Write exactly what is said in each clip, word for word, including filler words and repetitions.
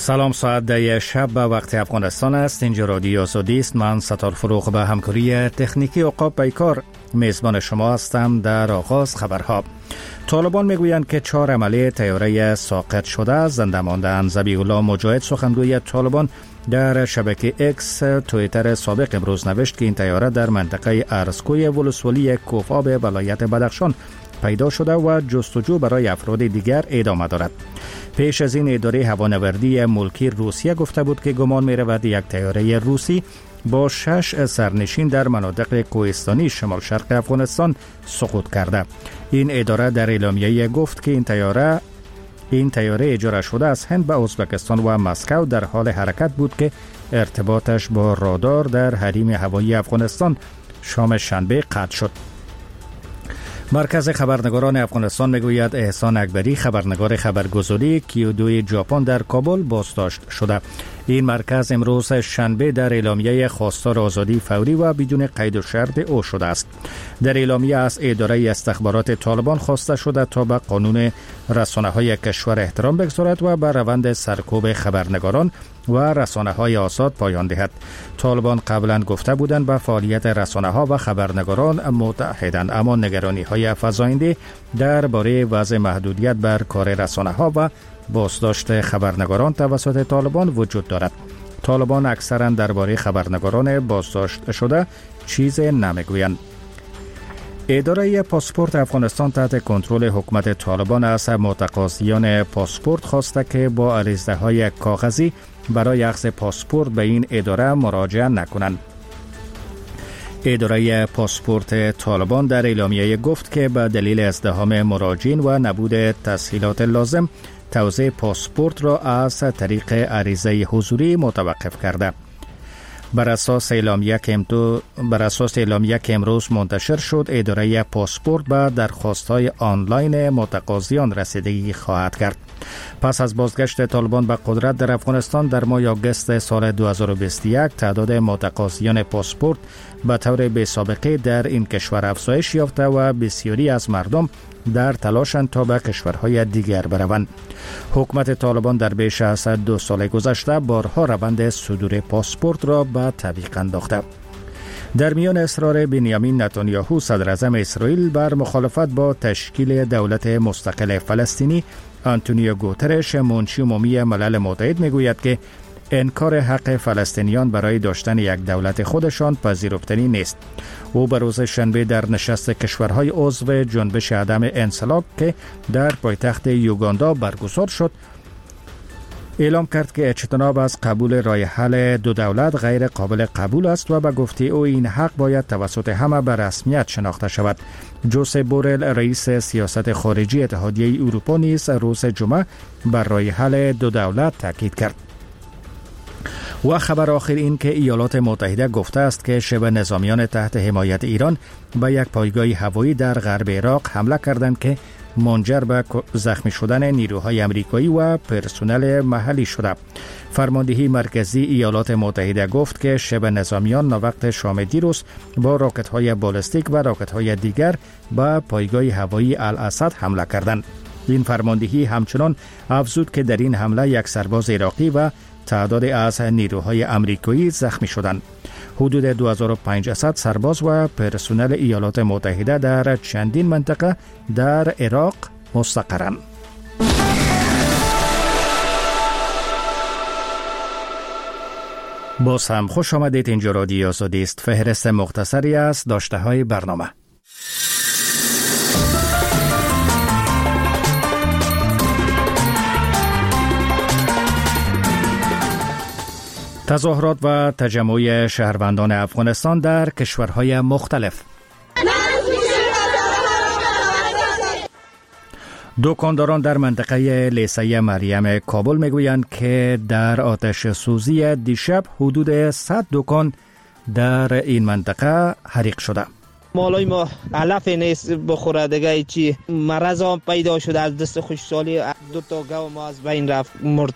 سلام، ساعت ده شب به وقت افغانستان است. اینجا رادیو آزادی است. من ستار فروغ به همکاری تکنیکی عقاب بیکار میزبان شما هستم. در آغاز خبرها: طالبان میگویند که چهار عمله طیاره ساقط شده زنده مانده‌اند. ذبیح الله مجاهد سخنگوی طالبان در شبکه اکس توییتر سابق امروز نوشت که این طیاره در منطقه ارزکوی ولسوالی کوفآب ولایت بدخشان پیدا شده و جستجو برای افراد دیگر ادامه دارد. پیش از این اداره هوانوردی ملکی روسیه گفته بود که گمان می رود یک طیاره روسی با شش سرنشین در مناطق کوهستانی شمال شرق افغانستان سقوط کرده. این اداره در اعلامیه گفت که این طیاره این طیاره اجاره شده از هند به ازبکستان و مسکو در حال حرکت بود که ارتباطش با رادار در حریم هوایی افغانستان شام شنبه قطع شد. مرکز خبرنگاران افغانستان میگوید احسان اکبری خبرنگار خبرگزاری کیودو ژاپن در کابل بازداشت شده. این مرکز امروز شنبه در اعلامیه خواستار آزادی فوری و بدون قید و شرط او شده است. در اعلامیه از اداره استخبارات طالبان خواسته شده تا به قانون رسانه‌های کشور احترام بگذارد و به روند سرکوب خبرنگاران و رسانه‌های آزاد پایان دهد. طالبان قبلا گفته بودند به فعالیت رسانه‌ها و خبرنگاران متحدند، اما نگرانی‌های فزاینده درباره وضع محدودیت بر کار رسانه‌ها و بازداشت خبرنگاران توسط طالبان وجود دارد. طالبان اکثرا درباره خبرنگاران بازداشت شده چیز نمیگویند. اداره پاسپورت افغانستان تحت کنترل حکومت طالبان از متقاضیان پاسپورت خواسته که با عریضه‌های کاغذی برای اخذ پاسپورت به این اداره مراجعه نکنند. اداره پاسپورت طالبان در اعلامیه گفت که به دلیل ازدحام مراجعین و نبود تسهیلات لازم توزیع پاسپورت را از طریق عریضه حضوری متوقف کرده. بر اساس اعلامیه که بر اساس اعلامیه که امروز منتشر شد، اداره پاسپورت به درخواست‌های آنلاین متقاضیان رسیدگی خواهد کرد. پس از بازگشت طالبان به قدرت در افغانستان در ماه آگوست سال دو هزار و بیست و یک، تعداد متقاضیان پاسپورت به طور بی‌سابقه در این کشور افزایش یافته و بسیاری از مردم در تلاشند تا به کشورهای دیگر بروند. حکومت طالبان در بیش از دو سال گذشته بارها روند صدور پاسپورت را به تعویق انداخته. در میان اصرار بنیامین نتانیاهو صدر اعظم اسرائیل بر مخالفت با تشکیل دولت مستقل فلسطینی، آنتونیو گوترش منشی عمومی ملل متحد میگوید که انکار حق فلسطینیان برای داشتن یک دولت خودشان پذیرفتنی نیست. او به روز شنبه در نشست کشورهای عضو جنبش عدم انسلاک که در پایتخت یوگاندا برگزار شد اعلام کرد که اجتناب از قبول راه حل دو دولت غیر قابل قبول است و به گفته او این حق باید توسط همه به رسمیت شناخته شود. جوزپ بورل رئیس سیاست خارجی اتحادیه اروپا نیز روز جمعه بر راه حل دو دولت تاکید کرد. و خبر آخر این که ایالات متحده گفته است که شبه نظامیان تحت حمایت ایران به یک پایگاه هوایی در غرب عراق حمله کردند که منجر به زخمی شدن نیروهای آمریکایی و پرسنل محلی شده. فرماندهی مرکزی ایالات متحده گفت که شبه نظامیان ناوقت شام دیروز با راکت‌های بالستیک و راکت‌های دیگر به پایگاه هوایی الاسد حمله کردند. این فرماندهی همچنان افزود که در این حمله یک سرباز عراقی و تعداد از نیروهای آمریکایی زخمی شدند. حدود دو هزار و پانصد سرباز و پرسنل ایالات متحده در چندین منطقه در عراق مستقرند. باز هم خوش آمدید. اینجا رادیو آزادی است. فهرست مختصری از داشته‌های برنامه. تظاهرات و تجمع شهروندان افغانستان در کشورهای مختلف. دکانداران در منطقه لیسه مریم کابل میگویند که در آتش سوزی دیشب حدود صد دکان در این منطقه حریق شده. مالای ما علف نیست بخوره دیگه، چی مرض هم پیدا شده. از دست خوشسالی دو تا گاو ما از بین رفت، مرد.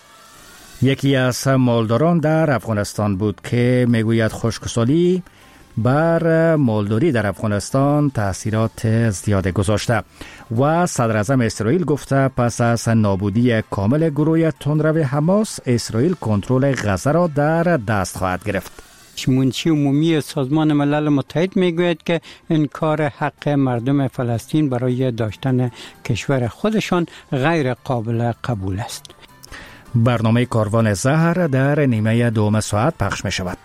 یکی از مالداران در افغانستان بود که میگوید خشکسالی بر مالداری در افغانستان تأثیرات زیاد گذاشته و صدر اعظم اسرائیل گفته پس از نابودی کامل گروه تندرو حماس اسرائیل کنترل غزه را در دست خواهد گرفت. منشی عمومی سازمان ملل متحد میگوید که انکار حق مردم فلسطین برای داشتن کشور خودشان غیر قابل قبول است. برنامه کاروان زهر در نیمه دوم ساعت پخش می شود.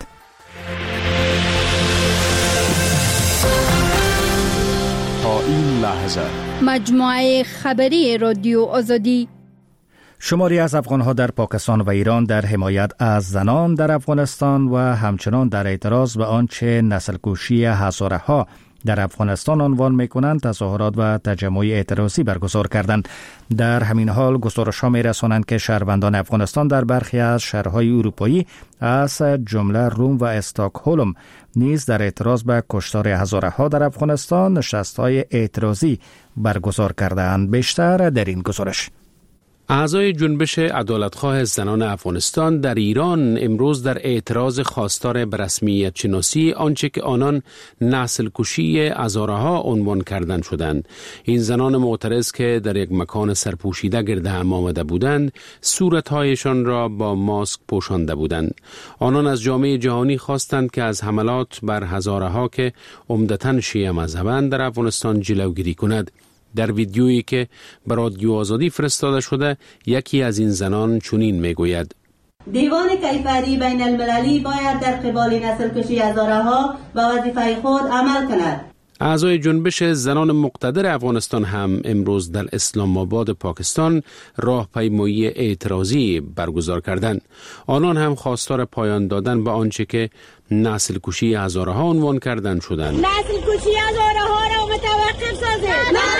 تا این لحظه مجموعه خبری رادیو آزادی. شماری از افغانها در پاکستان و ایران در حمایت از زنان در افغانستان و همچنان در اعتراض به آنچه نسل کشی هزاره ها در افغانستان عنوان می‌کنند تظاهرات و تجمع اعتراضی برگزار کردند. در همین حال گزارش‌ها می‌رسانند که شهروندان افغانستان در برخی از شهرهای اروپایی از جمله روم و استکهلم نیز در اعتراض به کشتار هزاره ها در افغانستان نشست‌های اعتراضی برگزار کردند. بیشتر در این گزارش. اعضای جنبش عدالتخواه زنان افغانستان در ایران امروز در اعتراض خواستار به رسمیت شناسی آنچه که آنان نسل کشی هزاره ها عنوان کردن شدند. این زنان معترض که در یک مکان سرپوشیده گرد هم آمده بودند صورتهایشان را با ماسک پوشانده بودند. آنان از جامعه جهانی خواستند که از حملات بر هزاره ها که عمدتاً شیعه مذهبند در افغانستان جلوگیری کند. در ویدیویی که به رادیو آزادی فرستاده شده یکی از این زنان چنین میگوید: دیوان کیفری بین المللی باید در قبال نسل کشی هزاره ها و وظیفه خود عمل کند. اعضای جنبش زنان مقتدر افغانستان هم امروز در اسلام آباد پاکستان راهپیمایی اعتراضی برگزار کردند. آنان هم خواستار پایان دادن به آنچه که نسل کشی هزاره ها عنوان کردن شدند. نسل کشی هزاره ها را متوقف سازید.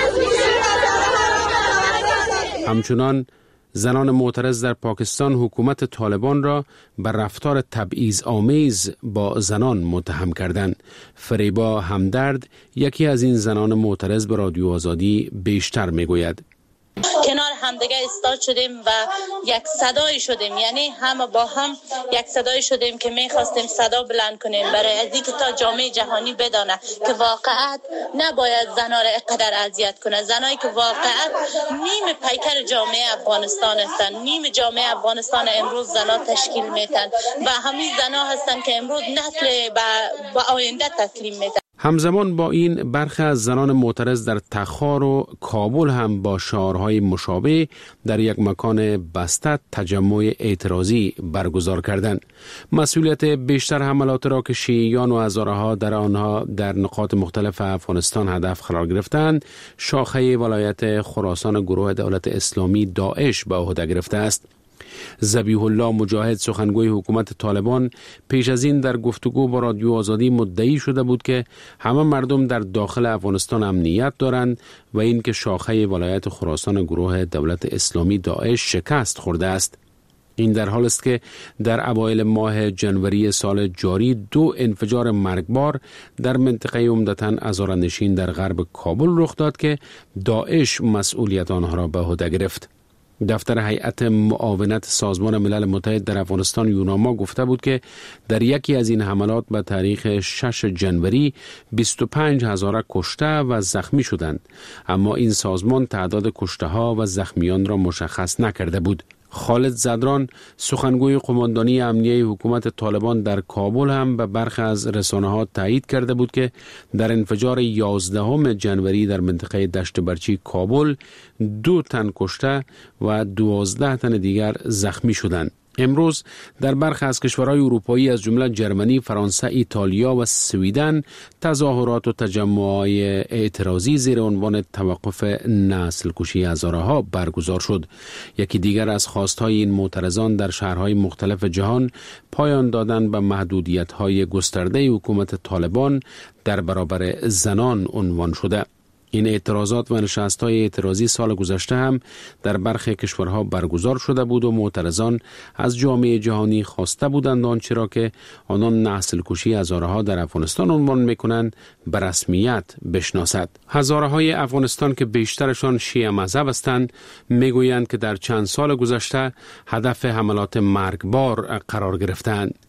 همچنان زنان معترض در پاکستان حکومت طالبان را بر رفتار تبعیض آمیز با زنان متهم کردند. فریبا همدرد یکی از این زنان معترض به رادیو آزادی بیشتر میگوید: کنار همدیگه استاد شدیم و یک صدای شدیم، یعنی هم با هم یک صدای شدیم که میخواستیم صدا بلند کنیم برای از اینکه تا جامعه جهانی بدانه که واقعا نباید زنها را اینقدر اذیت کنه. زنایی که واقعا نیم پیکر جامعه افغانستان هستند، نیم جامعه افغانستان امروز زنها تشکیل میدن و همین زنها هستند که امروز نسل به آینده تسلیم میدن. همزمان با این برخی از زنان معترض در تخار و کابل هم با شعارهای مشابه در یک مکان بسته تجمع اعتراضی برگزار کردند. مسئولیت بیشتر حملات را که شیعیان و هزاره ها در آنها در نقاط مختلف افغانستان هدف قرار گرفتند شاخه ولایت خراسان گروه دولت اسلامی داعش به عهده گرفته است. ذبیح الله مجاهد سخنگوی حکومت طالبان پیش از این در گفتگو با رادیو آزادی مدعی شده بود که همه مردم در داخل افغانستان امنیت دارند و این که شاخه ولایت خراسان گروه دولت اسلامی داعش شکست خورده است. این در حال است که در اوایل ماه جنوری سال جاری دو انفجار مرگبار در منطقه عمدتاً هزاره‌نشین در غرب کابل رخ داد که داعش مسئولیت آنها را به عهده گرفت. دفتر هیئت معاونت سازمان ملل متحد در افغانستان یوناما گفته بود که در یکی از این حملات به تاریخ شش جنوری بیست و پنج هزار کشته و زخمی شدند، اما این سازمان تعداد کشته ها و زخمیان را مشخص نکرده بود. خالد زدران سخنگوی قماندانی امنیه حکومت طالبان در کابل هم به برخی از رسانه‌ها تایید کرده بود که در انفجار یازدهم جنوری در منطقه دشت برچی کابل دو تن کشته و دوازده تن دیگر زخمی شدند. امروز در برخی از کشورهای اروپایی از جمله جرمنی، فرانسه، ایتالیا و سویدن تظاهرات و تجمعات اعتراضی زیر عنوان توقف نسل کشی هزاره ها برگزار شد. یکی دیگر از خواستهای این معترضان در شهرهای مختلف جهان پایان دادن به محدودیت‌های گسترده حکومت طالبان در برابر زنان عنوان شده. این اعتراضات و نشست‌های اعتراضی سال گذشته هم در برخی کشورها برگزار شده بود و معترضان از جامعه جهانی خواسته بودند آنچه را که آنان نسل کشی هزاره ها در افغانستان عنوان می‌کنند به رسمیت بشناسد. هزاره های افغانستان که بیشترشان شیعه مذهب هستند میگویند که در چند سال گذشته هدف حملات مرگبار قرار گرفتند.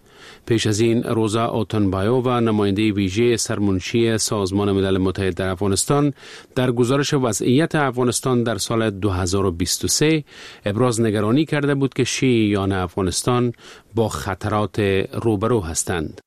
پیش از این روزا اوتنبایو و نماینده ویژه سرمنشی سازمان ملل متحد در افغانستان در گزارش وضعیت افغانستان در سال دو هزار و بیست و سه ابراز نگرانی کرده بود که شیعیان افغانستان با خطرات روبرو هستند.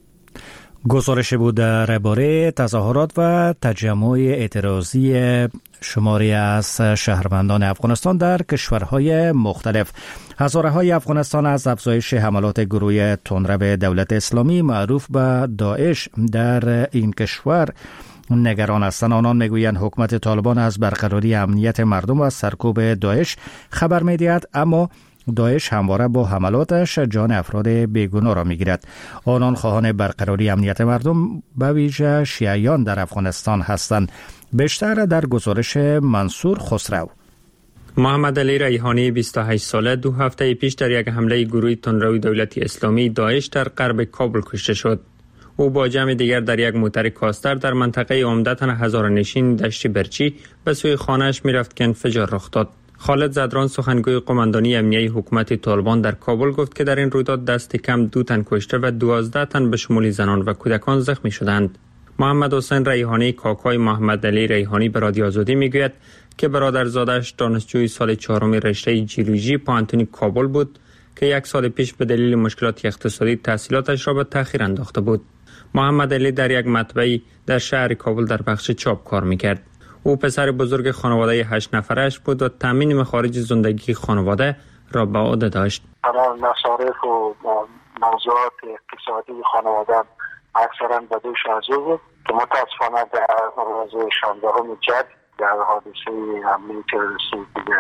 گزارش بود درباره تظاهرات و تجمع اعتراضی شماری از شهروندان افغانستان در کشورهای مختلف. هزاره های افغانستان از افزایش حملات گروه تندرو دولت اسلامی معروف به داعش در این کشور نگران هستند. آنان میگویند حکومت طالبان از برقراری امنیت مردم و سرکوب داعش خبر میدهد، اما داعش همواره با حملاتش جان افراد بیگناه را میگیرد. آنان خواهان برقراری امنیت مردم به ویژه شیعیان در افغانستان هستند. بیشتر در گزارش منصور خسرو. محمد علی ریحانی بیست و هشت ساله دو هفته پیش در یک حمله گروه تندرو دولت اسلامی داعش در غرب کابل کشته شد. او با جمع دیگر در یک موتر کاستر در منطقه عمدتاً هزاره‌نشین دشت برچی به سوی خانه‌اش می‌رفت که انفجار رخ داد. خالد زدران سخنگوی قماندانی امنیه حکومت طالبان در کابل گفت که در این رویداد دست کم دو تن کشته و دوازده تن به شمول زنان و کودکان زخمی شدند. محمد حسین ریحانی کاکای محمد علی ریحانی به رادیو آزادی میگوید که برادرزادش دانشجوی سال چهارم رشته جیولوژی پانتونی کابل بود که یک سال پیش به دلیل مشکلات اقتصادی تحصیلاتش را به تأخیر انداخته بود. محمد علی در یک مطبعی در شهر کابل در بخش چاپ کار میکرد. او پسر بزرگ خانواده هشت نفرش بود و تامین مخارج زندگی خانواده را به عهده داشت. تمام مصارف و موضوعات اقتصادی خانواده اکثرا به دوش از او بود که متاسفانه در روز شانزدهم جد در حادثه حمله تروریستی دیگه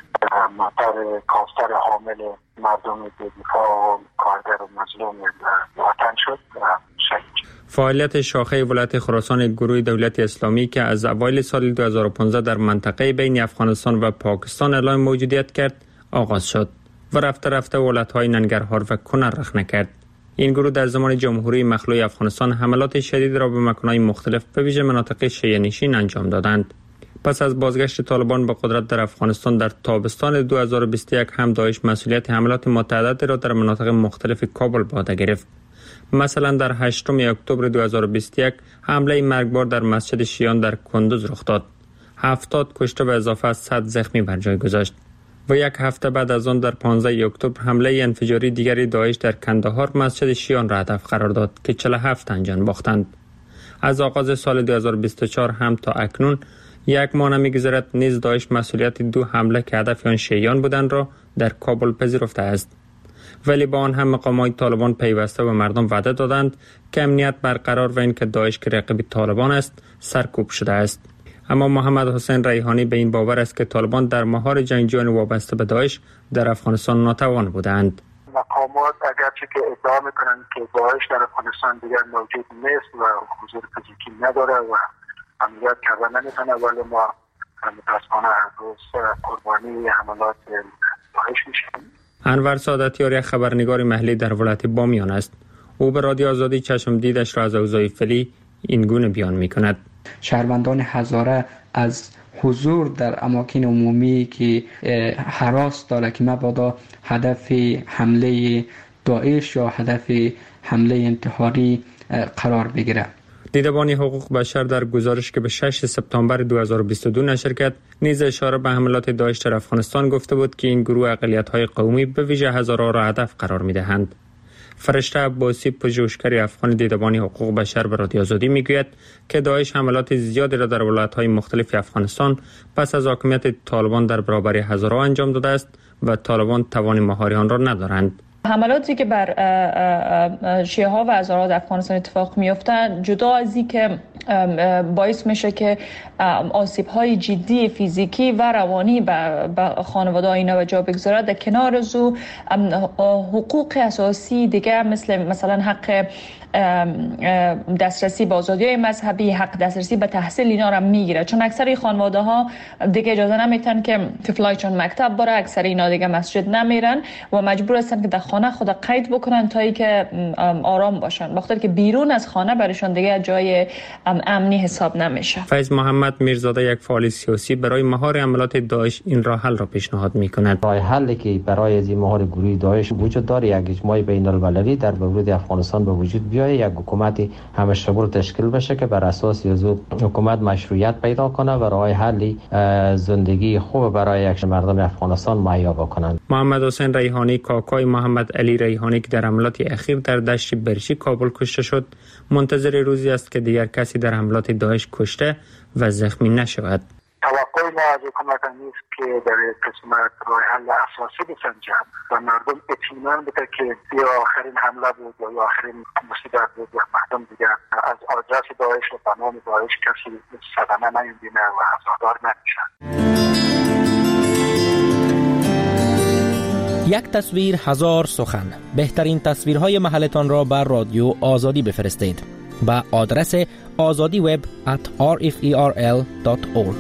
موتر کاستر حامل مردم دفاع و کارگر و مظلوم وطن شد و شهید. فعالیت شاخه ولایت خراسان گروه دولت اسلامی که از اوایل سال دو هزار و پانزده در منطقه بین افغانستان و پاکستان اعلام موجودیت کرد آغاز شد و رفته رفته ولایت‌های ننگرهار و کنر رخ نکرد. این گروه در زمان جمهوری مخلوع افغانستان حملات شدید را به مکان‌های مختلف به ویژه مناطق شیعه نشین انجام دادند. پس از بازگشت طالبان به قدرت در افغانستان در تابستان دو هزار و بیست و یک هم داعش مسئولیت حملات متعددی را در مناطق مختلف کابل به عهده گرفت. مثلا در هشتم اکتبر دو هزار و بیست و یک حمله مرگبار در مسجد شیعیان در کندوز رخ داد. هفتاد کشته و اضافه از صد زخمی بر جای گذاشت. و یک هفته بعد از آن در پانزده اکتبر حمله انفجاری دیگری داعش در کندهار مسجد شیعیان را هدف قرار داد که چهل و هفت تن جان باختند. از آغاز سال دو هزار و بیست و چهار هم تا اکنون یک ماه نمی‌گذرد نیز داعش مسئولیت دو حمله که هدف آن شیعیان بودند را در کابل پذیرفته است. ولی با آن هم مقامات طالبان پیوسته و مردم وعده دادند که امنیت برقرار و اینکه داعش که رقیب طالبان است سرکوب شده است. اما محمد حسین ریحانی به این باور است که طالبان در مهار جنگجویان وابسته به داعش در افغانستان ناتوان بودند. مقامات اگرچه که ادعا میکنند که داعش در افغانستان دیگر موجود نیست و حضور فیزیکی نداره و امنیت کردن نمیتونه، ولی ما متاسفانه هر روز قربانی حملات داعش میشیم. انور سعادتیار یک خبرنگار محلی در ولایت بامیان است. او به رادیو آزادی چشم دیدش را از اوضاع فعلی این گونه بیان میکند. شهروندان هزاره از حضور در اماکن عمومی که هراس داره که مبادا هدف حمله داعش یا هدف حمله انتحاری قرار بگیره. دیدبان حقوق بشر در گزارش که به ششم سپتامبر دو هزار و بیست و دو نشر کرد نیز اشاره به حملات داعش در افغانستان گفته بود که این گروه اقلیت‌های قومی به ویژه هزاره را هدف قرار می‌دهند. فرشته عباسی پژوهشگر افغان دیدبان حقوق بشر به رادیو آزادی میگوید که داعش حملات زیادی را در ولایت‌های مختلف افغانستان پس از حاکمیت طالبان در برابر هزاره انجام داده است و طالبان توان مهاری آن را ندارند. حملاتی که بر شیعه ها و هزاره در افغانستان اتفاق میفته جدا از این که باعث میشه که آسیب های جدی فیزیکی و روانی به خانواده اینا و جا بگذاره، در کنار از او حقوق اساسی دیگه مثل مثلا حق دسترسی به آزادی‌های مذهبی، حق دسترسی به تحصیل اینا را میگیره. چون اکثر خانواده ها دیگه اجازه نمیتن که طفلایشون مکتب بره، اکثر اینا دیگه مسجد نمیرن و مجبور هستن که در خانه خود قید بکنن تا اینکه آرام باشن، وقتی که بیرون از خانه برایشون دیگه جای امنی حساب نمیشه. فیض محمد میرزاده، یک فعال سیاسی، برای مهار عملیات داعش این راه حل را پیشنهاد میکنند. راه حلی که برای از مهار گروه داعش وجود داره، یک اجماع بین المللی در ورود افغانستان به وجود بیاید، یک حکومت همشمول تشکیل بشه که بر اساس از حکومت مشروعیت پیدا کنه و راه حلی زندگی خوب برای یک مردم افغانستان مهیا بکنند. محمد حسین ریحانی، کاکای محمد علی ریحانی که در حملات اخیر در دشت برچی کابل کشته شد، منتظر روزی است که دیگر کسی در حملات داعش کشته و زخمی نشود. توقع ما از حکومت نیست که در قسمت راه حل اساسی بسنجند و مردم اطمینان بده که یا آخرین حمله بود یا آخرین مصیبت بود و مردم دیگر از آدرس داعش و تمام داعش کسی صدمه نمیبینه و عزادار نمیشن. یک تصویر هزار سخن. بهترین تصویرهای محلتان را بر رادیو آزادی بفرستید با آدرس آزادی وب ات آر اف ای آر ال دات اورگ.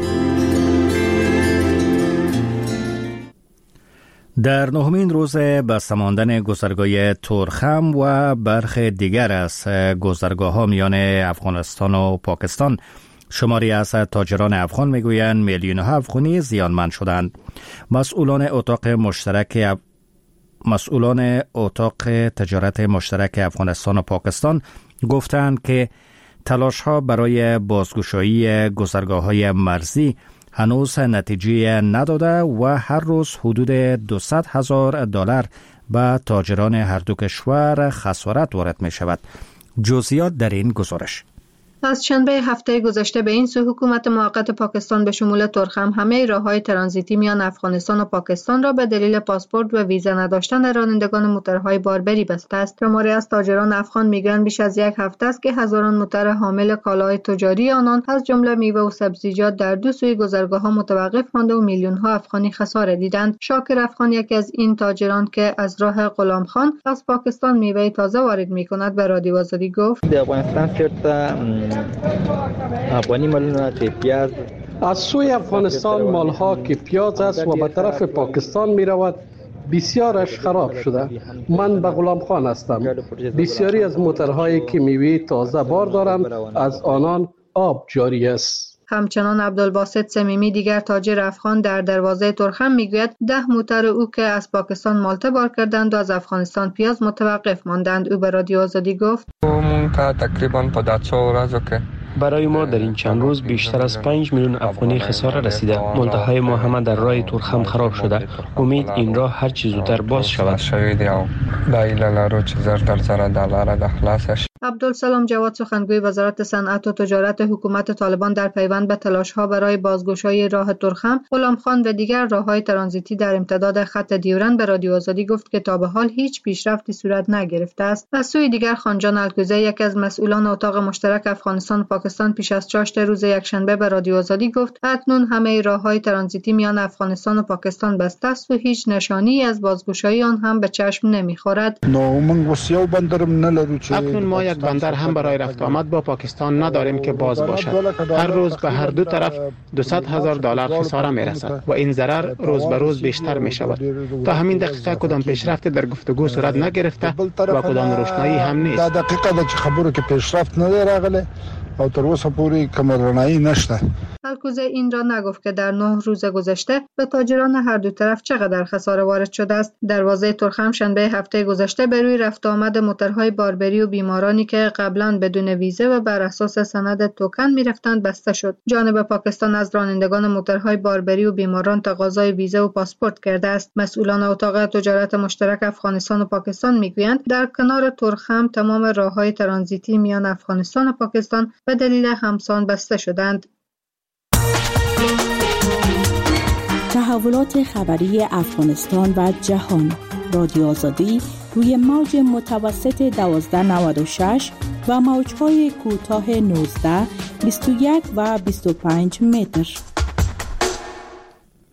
در نهمین روز بسته ماندن گذرگاه تورخم و برخی دیگر از گذرگاه‌ها میان افغانستان و پاکستان، شماری از تاجران افغان میگویند میلیون‌ها افغانی زیانمند شدند. مسئولان اتاق مشترک مسئولان اتاق تجارت مشترک افغانستان و پاکستان گفتند که تلاش‌ها برای بازگشایی گذرگاه‌های مرزی هنوز نتیجه نداده و هر روز حدود دویست هزار دلار به تاجران هر دو کشور خسارت وارد می شود. جزئیات در این گزارش. از شنبه هفته گذشته به این سو حکومت موقت پاکستان به شمول تورخم همه راه‌های ترانزیتی میان افغانستان و پاکستان را به دلیل پاسپورت و ویزا نداشتن رانندگان موتورهای باربری بسته است. شماری از تاجران افغان میگویند بیش از یک هفته است که هزاران موتر حامل کالاهای تجاری آنان از جمله میوه و سبزیجات در دو سوی گذرگاه‌ها متوقف مانده و میلیون‌ها افغانی خساره دیدند. شاکر افغان، یکی از این تاجران که از راه غلام خان از پاکستان میوه تازه وارد می‌کند، به رادیو آزادی گفت: در افغانستان افغانی مالونه که پیاز از سوی افغانستان مالها که پیاز است و به طرف پاکستان می رود بسیارش خراب شده. من به غلام خان هستم. بسیاری از موترهایی که میوه تازه بار دارند از آنان آب جاری است. همچنان عبدالباسط صمیمی، دیگر تاجر افغان در دروازه تورخم، میگوید ده موتر او که از پاکستان مالته بار کردند و از افغانستان پیاز متوقف ماندند. او به رادیو آزادی گفت: تقریبا په داتسو ورځو کې برای ما در این چند روز بیشتر از پنج میلیون افغانی خساره رسیده. مالتهای ما همه در راه تورخم خراب شده. امید این راه هر چه زودتر باز شود. عبدالسلام جواد، سخنگوی وزارت صنعت و تجارت حکومت طالبان، در پیوند به تلاش‌ها برای بازگشایی راه تورخم، غلام خان و دیگر راه‌های ترانزیتی در امتداد خط دیورند به رادیو آزادی گفت که تا به حال هیچ پیشرفتی صورت نگرفته است. از سوی دیگر خانجان الکوزی، یکی از مسئولان اتاق مشترک افغانستان و پاکستان، پیش از چاشت روز یکشنبه به رادیو آزادی گفت اکنون همه راه‌های ترانزیتی میان افغانستان و پاکستان بسته است و هیچ نشانی از بازگشایی آن هم به چشم نمی‌خورد. اکنون ما یک بندر هم برای رفت آمد با پاکستان نداریم که باز باشد. هر روز به هر دو طرف دویست هزار دلار خساره می‌رسد و این ضرر روز به روز بیشتر می‌شود. تا همین دقیقه کدام پیشرفت در گفتگو صورت نگرفته و کدام روشنایی هم نیست. دا دقیقه ده چې خبرو کې پیشرفت نه راغله او تر اوسه پورې کوم رڼایي نشته. الکوزه این را نگفت که در نه روز گذشته به تاجران هر دو طرف چقدر خساره وارد شده است. دروازه تورخم شنبه هفته گذشته به روی رفت آمد موترهای باربری و بیمارانی که قبلا بدون ویزه و بر اساس سند توکن می‌رفتند بسته شد. جانب پاکستان از رانندگان موترهای باربری و بیماران تقاضای ویزه و پاسپورت کرده است. مسئولان اتاق تجارت مشترک افغانستان و پاکستان میگویند در کنار تورخم تمام راه‌های ترانزیتی میان افغانستان و پاکستان به دلیل همسان بسته شدند. تحولات خبری افغانستان و جهان. رادیو آزادی روی موج متوسط دوازده نود و شش و موج‌های کوتاه نوزده، بیست و یک و بیست و پنج متر.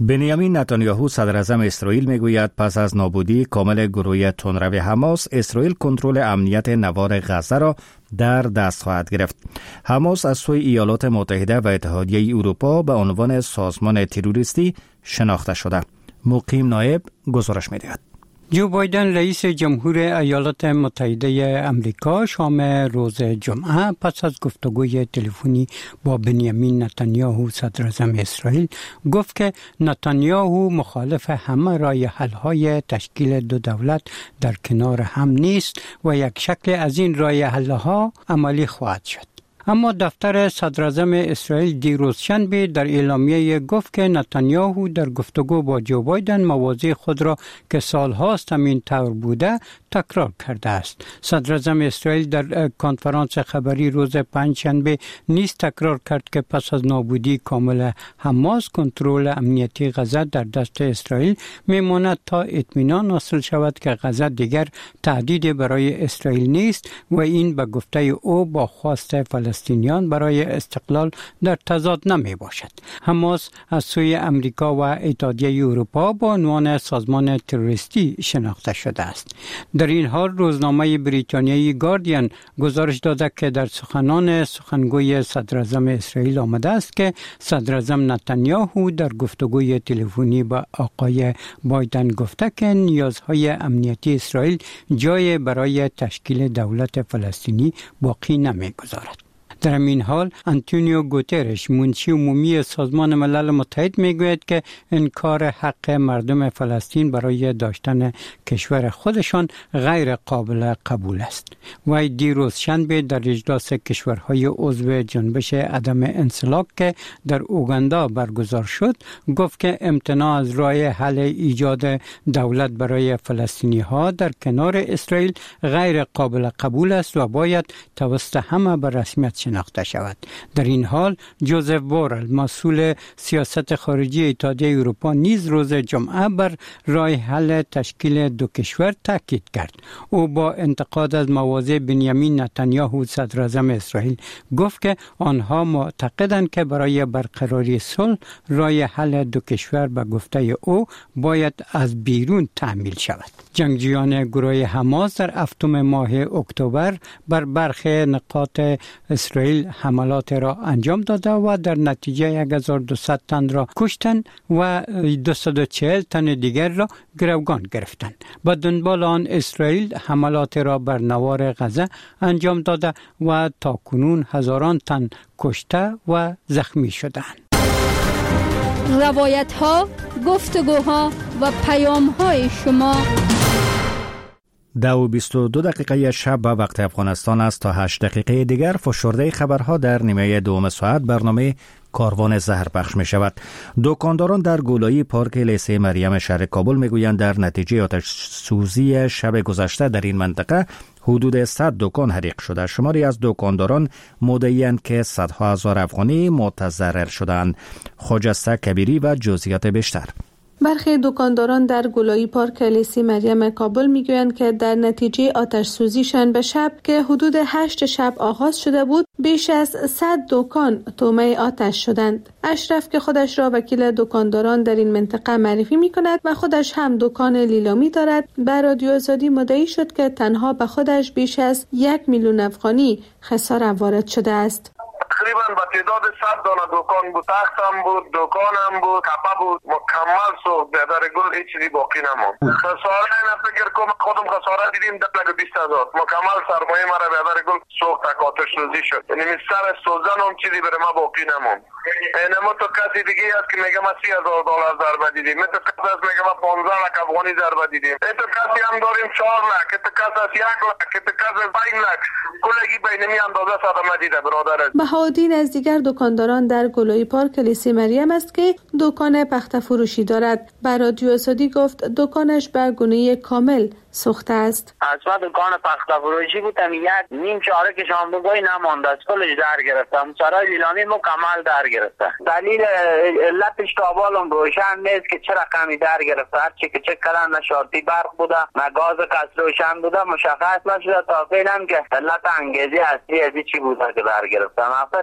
بنیامین نتانیاهو صدر اعظم اسرائیل میگوید پس از نابودی کامل گروه تندرو حماس، اسرائیل کنترل امنیت نوار غزه را در دست خواهد گرفت. حماس از سوی ایالات متحده و اتحادیه اروپا به عنوان سازمان تروریستی شناخته شده. مقیم نایب گزارش می‌دهد. جو بایدن رئیس جمهور ایالات متحده امریکا شام روز جمعه پس از گفتگوی تلفنی با بنیامین نتانیاهو صدر اعظم اسرائیل گفت که نتانیاهو مخالف همه راه حل‌های تشکیل دو دولت در کنار هم نیست و یک شکل از این راه حل‌ها عملی خواهد شد. اما دفتر صدر اعظم اسرائیل دیروز شنبه در اعلامیه گفت که نتانیاهو در گفتگو با جو بایدن مواضع خود را که سالهاست همین طور بوده تکرار کرده است. صدر اعظم اسرائیل در کنفرانس خبری روز پنجشنبه نیز تکرار کرد که پس از نابودی کامل حماس کنترل امنیتی غزه در دست اسرائیل میماند تا اطمینان حاصل شود که غزه دیگر تهدید برای اسرائیل نیست و این به گفته او با خواست فلسطینیان برای استقلال در تضاد نمی باشد. حماس از سوی امریکا و اتحادیه اروپا با عنوان سازمان تروریستی شناخته شده است. در این حال روزنامه بریتانیایی گاردین گزارش داده که در سخنان سخنگوی صدر اعظم اسرائیل آمده است که صدر اعظم نتانیاهو در گفتگوی تلفنی با آقای بایدن گفته که نیازهای امنیتی اسرائیل جای برای تشکیل دولت فلسطینی باقی نمی‌گذارد. در این حال آنتونیو گوترش منشی عمومی سازمان ملل متحد میگوید که انکار حق مردم فلسطین برای داشتن کشور خودشان غیر قابل قبول است. وی دیروز شنبه در اجلاس کشورهای عضو جنبش عدم انسلاک که در اوگاندا برگزار شد گفت که امتناع از راه حل ایجاد دولت برای فلسطینی ها در کنار اسرائیل غیر قابل قبول است و باید توسط همه به رسمیت شناخته شود. در این حال جوزف بورل مسئول سیاست خارجی اتحادیه اروپا نیز روز جمعه بر راه حل تشکیل دو کشور تاکید کرد. او با انتقاد از مواضع بنیامین نتانیاهو صدر اعظم اسرائیل گفت که آنها معتقدند که برای برقراری صلح راه حل دو کشور به گفته او باید از بیرون تعمیل شود. جنگجویان گروه حماس در هفتم ماه اکتبر بر برخی نقاط اسرائیل حملات را انجام داده و در نتیجه هزار و دویست تن را کشتند و دویست و چهل تن دیگر را گروگان گرفتند. با دنبال آن اسرائیل حملات را بر نوار غزه انجام داده و تا کنون هزاران تن کشته و زخمی شدند. روایت ها، گفتگوها و پیام های شما. دو و بیست و دو دقیقه شب به وقت افغانستان است تا هشت دقیقه دیگر فشرده خبرها در نیمه دوم ساعت برنامه کاروان زهر پخش می شود. دکانداران در گولایی پارک لیسه مریم شهر کابل می گویند در نتیجه آتش سوزی شب گذشته در این منطقه حدود صد دکان حریق شده. شماری از دکانداران مدعی‌اند که صدها هزار افغانی متضرر شدند. خجسته کبیری و جزئیات بیشتر. برخی دکانداران در گولایی پارک لیسه مریم کابل میگویند که در نتیجه آتش سوزی شنبه شب که حدود هشت شب آغاز شده بود بیش از صد دکان تومه آتش شدند. اشرف که خودش را وکیل دکانداران در این منطقه معرفی میکند و خودش هم دکان لیلامی دارد به رادیو آزادی مدعی شد که تنها به خودش بیش از یک میلیون افغانی خسارت وارد شده است. تقریبا با تعداد صد دانه دکان بود، تخت هم بود، دکان هم بود، کپه بود، مکمل سوخت. بیادر گل هیچ چیزی باقی نموند. خساره اینا فکر کنم خودم خساره دیدیم در لگه بیست هزار. مکمل سرمایه مرا بیادر گل سوخت، آتش سوزی شد. یعنی سر سوزن هم چیزی بر ما باقی نموند. اینما تو کسی دیگه است که میگه ما سی هزار دلار ضربه دیدیم، تو کسی است میگه ما پانزده لک افغانی ضربه دیدیم، تو کسی هم داریم چهار لک، تو کسی است یک لک، تو کسی پنج لک. کلگی بینمی اندازه صدمه دیده برادر. بهاءالدین از دیگر دکانداران در گولایی پارک لیسه مریم است که دکان پخته فروشی دارد. بر رادیو آزادی گفت دکانش به گونه کامل سوخته است. اصلا دکان پخته فروشی بودم، یک نیم چاره که شامبوگای نمانده است، کلش در گرفتم. چرای لیلامی مکمل در گرفته. دلیل علتش تابالم روشن نیست که چه رقمی در گرفته. هر چی که چک کردن نه شارتی برق بوده نه گاز کس روشن بوده، مشخص نشده تا فعلا که علت انگیزی اصلی از چی بوده که در گرفته. مثلا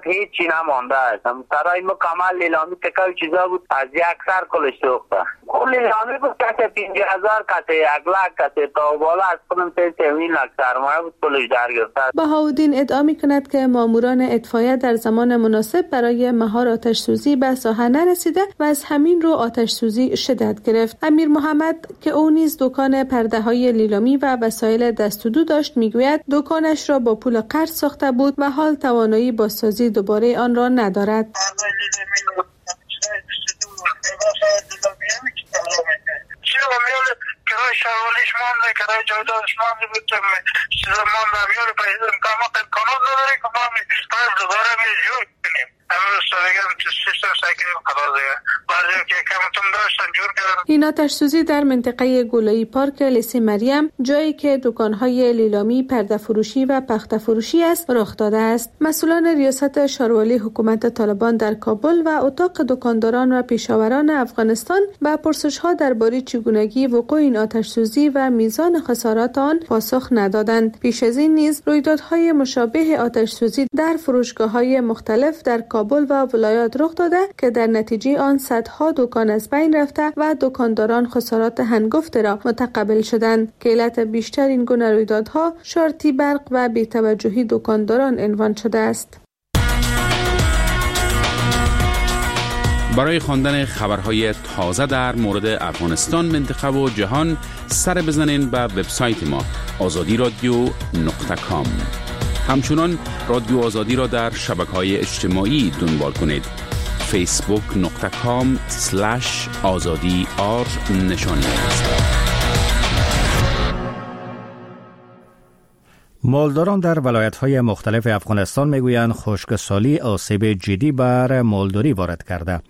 هیچی نمانده است. سرای مکمل لیلامی تکای چیزا بود از یک سر کلش سوخته. کل لیلامی بود کسی پینجه هزار کسی یک لک کسی تا بالا از کنم سی سوین لک سرمایه بود کلش در گرفته. بهاءالدین ادعا می‌کند که ماموران اطفایه در زمان مناسب برای مهار آتش سوزی به ساحه نرسیده و از همین رو آتش سوزی شدت گرفت. امیر محمد که او نیز دکان پرده‌های لیلامی و وسایل دست و دو داشت میگوید دکانش را با پول قرض ساخته بود و حال توانایی بازسازی دوباره آن را ندارد. کرای شوالیش مانده کرای جایدادش مانده بود چیزا مانده همیاره پیدا امکانات امکانات نداره که ما باید دوباره می جور کنیم. امروز سالگم سیستم ساکنی مقدار دیگه بعضی که کمتون داشتن جور کردن. این آتش سوزی در منطقه گلایی پارک لیسه مریم جایی که دکانهای لیلامی پرده فروشی و پخته فروشی است رخ داده است. مسئولان ریاست شاروالی حکومت طالبان در کابل و اتاق دکانداران و پیشاوران افغانستان به پرسش‌ها درباره چگونگی وقوع این آتش سوزی و میزان خسارات آن پاسخ ندادند. پیش از این نیز رویدادهای مشابه آتش سوزی در فروشگاه‌های مختلف در کابل و ولایات رخ داده که در نتیجه آن صدها دکان از بین رفته و دکانداران خسارات هنگفته را متقبل شدند. که علت بیشتر این گونه رویدادها شارتی برق و بی‌توجهی دکانداران عنوان شده است. برای خواندن خبرهای تازه در مورد افغانستان، منطقه و جهان سر بزنین به وبسایت ما آزادی رادیو نقطه کام. همچنان رادیو آزادی را در شبکه‌های اجتماعی دنبال کنید. فیسبوک نقطه کام سلش آزادی آر نشانی است. مالداران در ولایت‌های مختلف افغانستان میگویند خشکسالی آسیب جدی بر مالداری وارد کرده.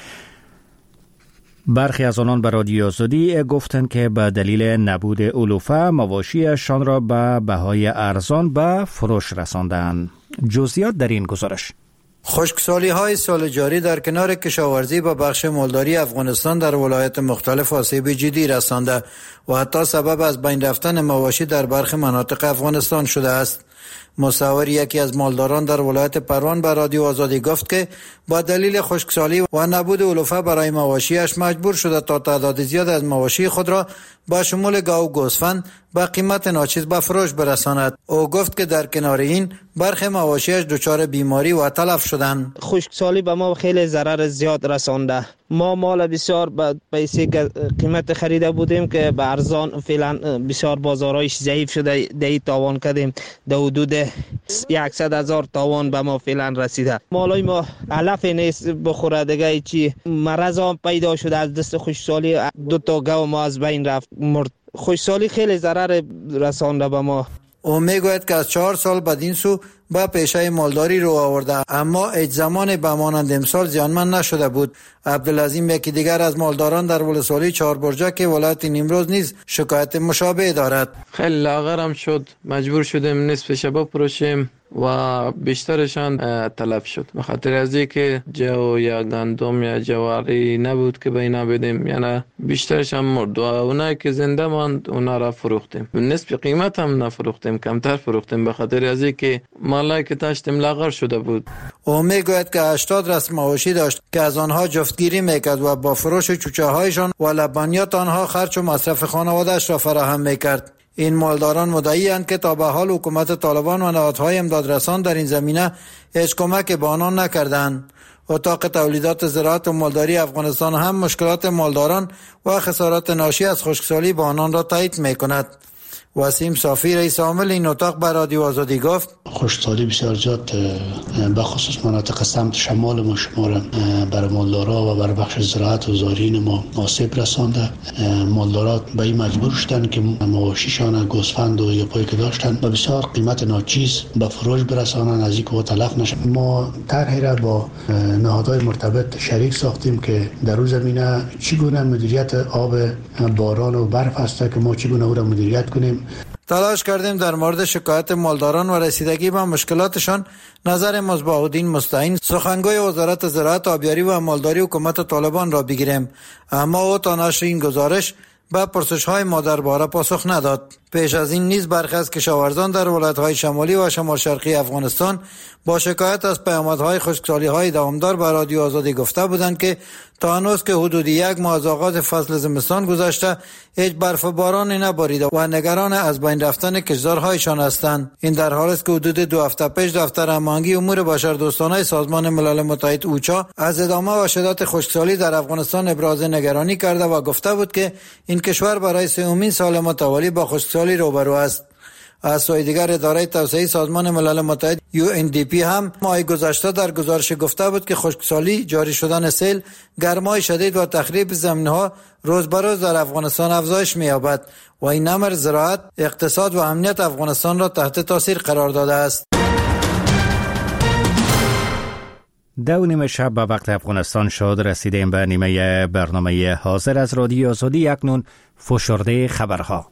برخی از آنان به رادیو آزادی گفتند که به دلیل نبود علوفه مواشیشان را به بهای ارزان به فروش رساندند. جزئیات در این گزارش. خشکسالی های سال جاری در کنار کشاورزی با بخش مالداری افغانستان در ولایت مختلف آسیب جدی رسانده و حتی سبب از بین رفتن مواشی در برخی مناطق افغانستان شده است. مصور یکی از مالداران در ولایت پروان به رادیو آزادی گفت که با دلیل خشکسالی و نبود علوفه برای مواشیش مجبور شده تا تعداد زیاد از مواشی خود را با شمول گاو و گوسفند با قیمت ناچیز به فروش برساند. او گفت که در کنار این برخی مواشیش دچار بیماری و تلف شدند. خشکسالی به ما خیلی ضرر زیاد رسانده. ما مال بسیار به پیسه قیمت خریده بودیم که به ارزان فعلا بسیار بازارایش ضعیف شده، دی تاوان کردیم. در حدود صد هزار تاوان به ما فعلا رسیده. مالای ما علف نیست بخوره دیگه. چی مرض هم پیدا شده از دست خشکسالی. دو تا گاو ما از بین رفت مرد. خشکسالی خیلی ضرر رسانده به ما. او میگوید که از چهار سال بعد این سو با پیشه مالداری رو آورده، اما هیچ زمان به مانند امسال زیانمند نشده بود. عبدالعظیم یکی دیگر از مالداران در ولسوالی چهار برجک که ولایت نیمروز نیز شکایت مشابه دارد. خیلی لاغرم شد، مجبور شدیم نصف شب بفروشیم و بیشترشان تلف شد به خاطر از اینکه جو یا گندم یا جواری نبود که به اینا بدیم، یعنی بیشترشان مرد و اونایی که زنده ماند اونا را فروختیم. نصف قیمت هم نفروختیم، کمتر فروختیم به خاطر از اینکه مالایی که داشتیم لاغر شده بود. او میگوید که هشتاد رسم مواشی داشت که از آنها جفتگیری میکرد و با فروش چوچه هایشان و لبنیات آنها خرج و مصرف خانواده‌اش را فراهم میکرد. این مالداران مدعی اند که تا به حال حکومت طالبان و نهادهای امدادرسان در این زمینه هیچ کمک به آنان نکردند. اتاق تولیدات زراعت و مالداری افغانستان هم مشکلات مالداران و خسارات ناشی از خشکسالی با آنان را تایید میکند. وسیم صافی رئیس عامل این اتاق به رادیو آزادی گفت خشکسالی بسیار زیاد به خصوص مناطق سمت شمال ما شما را برای مالدارا و برای بخش زراعت و زارین ما آسیب رسانده. مالدارا به این مجبور شدن که مواشیشان گوسفند و یپایی که داشتن به بسیار قیمت ناچیز به فروش برسانن از اینکه تلف نشه. ما طرحی را با نهادهای مرتبط شریک ساختیم که در روز زمینه چگونه مدیریت آب باران و برف است که ما چگونه او را مدیریت کنیم. تلاش کردیم در مورد شکایت مالداران و رسیدگی به مشکلاتشان نظر مصباح مستعین سخنگوی وزارت زراعت، آبیاری و مالداری حکومت طالبان را بگیریم، اما او تا نشر این گزارش به پرسش‌های ما درباره پاسخ نداد. پیش از این نیز برخی از کشاورزان در ولایت‌های شمالی و شمال شرقی افغانستان با شکایت از پیامدهای خشکسالی‌های دوامدار به رادیو آزادی گفته بودند که تا هنوز که حدود یک ماه از آغاز فصل زمستان گذشته هیچ برف و بارانی نباریده و نگران از بین رفتن کشتزارهایشان هستند. این در حالی است که حدود دو هفته پیش دفتر هماهنگی امور بشردوستانه سازمان ملل متحد اوچا از ادامه و شدت خشکسالی در افغانستان ابراز نگرانی کرده و گفته بود که این کشور برای سومین سال متوالی با خشکسالی روبرو است. از سوی دیگر اداره توسعه سازمان ملل متحد یو ان دی پی هم ماه گذشته در گزارش گفته بود که خشکسالی، جاری شدن سیل، گرمای شدید و تخریب زمین‌ها روز به روز در افغانستان افزایش می‌یابد و این امر زراعت، اقتصاد و امنیت افغانستان را تحت تاثیر قرار داده است. دو نیمه شب به وقت افغانستان شد. رسیدیم به نیمه برنامه حاضر از رادیو آزادی. اکنون فشرده خبرها.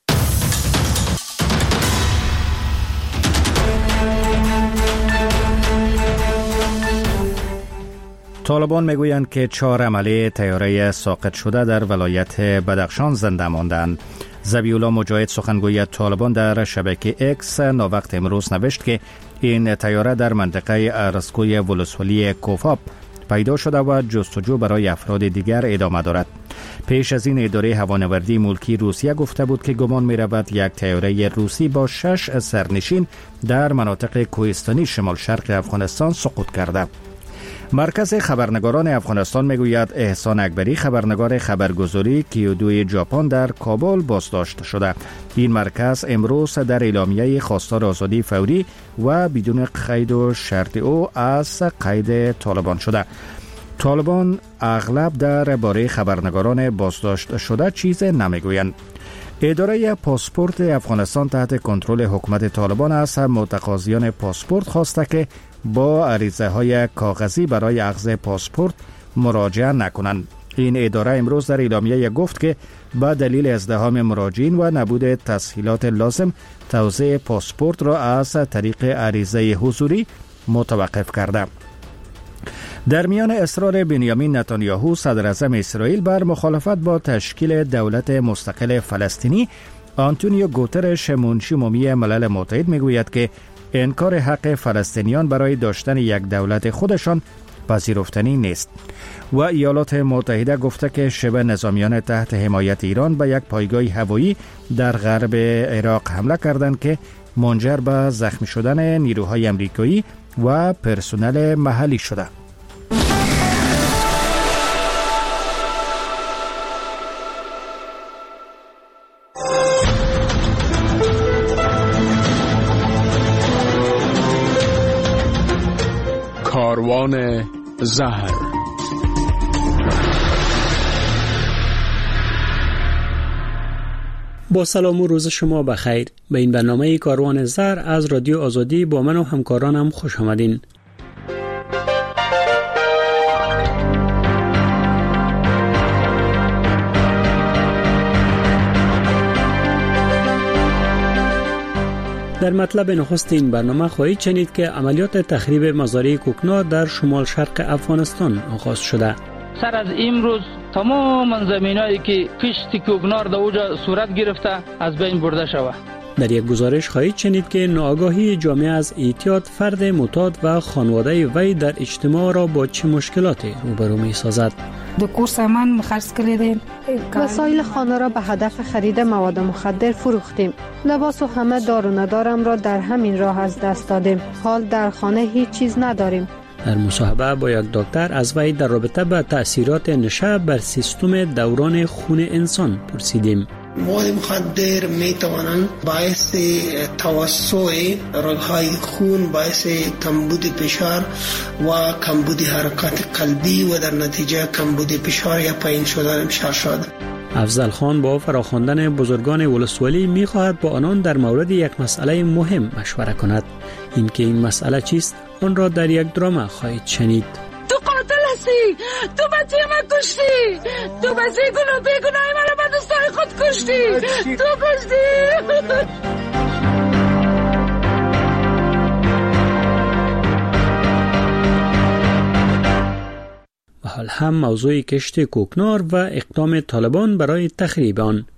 طالبان میگویند که چهار عمله طیاره ساقط شده در ولایت بدخشان زنده ماندند. ذبیح‌الله مجاهد سخنگوی طالبان در شبکه اکس ناوقت امروز نوشت که این طیاره در منطقه ارسکوی ولسوالی کوفاب پیدا شده و جستجو برای افراد دیگر ادامه دارد. پیش از این اداره هوانوردی ملکی روسیه گفته بود که گمان می رود یک طیاره روسی با شش سرنشین در مناطق کوهستانی شمال شرق افغانستان سقوط کرده. مرکز خبرنگاران افغانستان میگوید احسان اکبری خبرنگار خبرگزاری کیودو ژاپن در کابل بازداشت شده. این مرکز امروز در اعلامیه خواستار آزادی فوری و بدون قید و شرط او از قید طالبان شده. طالبان اغلب در باره خبرنگاران بازداشت شده چیز نمیگویند. اداره پاسپورت افغانستان تحت کنترل حکومت طالبان است. متقاضیان پاسپورت خواسته که با عریضه های کاغذی برای اخذ پاسپورت مراجعه نکنند. این اداره امروز در اعلامیه گفت که با دلیل ازدحام مراجعین و نبود تسهیلات لازم توزیع پاسپورت را از طریق عریضه حضوری متوقف کرده. در میان اصرار بنیامین نتانیاهو صدر اعظم اسرائیل بر مخالفت با تشکیل دولت مستقل فلسطینی، آنتونیو گوترش منشی عمومی ملل متحد میگوید که انکار حق فلسطینیان برای داشتن یک دولت خودشان پذیرفتنی نیست. و ایالات متحده گفته که شبه نظامیان تحت حمایت ایران به یک پایگاه هوایی در غرب عراق حمله کردند که منجر به زخمی شدن نیروهای آمریکایی و پرسنل محلی شده. کاروان زهر. با سلام و روز شما بخیر. به این برنامه کاروان زهر از رادیو آزادی با من و همکارانم خوش آمدین. در مطلب نخست این برنامه خواهید شنید که عملیات تخریب مزارع کوکنار در شمال شرق افغانستان آغاز شده. سر از امروز تمام زمینایی که کشت کوکنار در اوجا صورت گرفته از بین برده شود. در یک گزارش خواهید شنید که ناآگاهی جامعه از اعتیاد فرد معتاد و خانواده وی در اجتماع را با چه مشکلاتی روبرو می سازد. دکور سامان خرج کردیم. وسایل خانه را به هدف خرید مواد مخدر فروختیم. لباس و همه دار و ندارم را در همین راه از دست دادیم. حال در خانه هیچ چیز نداریم. در مصاحبه با یک دکتر از وی در رابطه با تأثیرات نشه بر سیستم دوران خون انسان پرسیدیم. مواد مخدر می توانند باعث توسع رگ‌های خون، باعث کمبود فشار و کمبود حرکات قلبی و در نتیجه کمبود فشار یا پایین شدن شد. افضل خان با فراخواندن بزرگان ولسوالی می خواهد با آنان در مورد یک مسئله مهم مشوره کند. این که این مسئله چیست آن را در یک درام خواهید شنید. تو قاتل هستی، تو بچه من کشتی، تو بچه گناه بیگناهی من را به دوستای خود کشتی، تو کشتی. و حال هم موضوع کشت کوکنار و اقدام طالبان برای تخریب آن.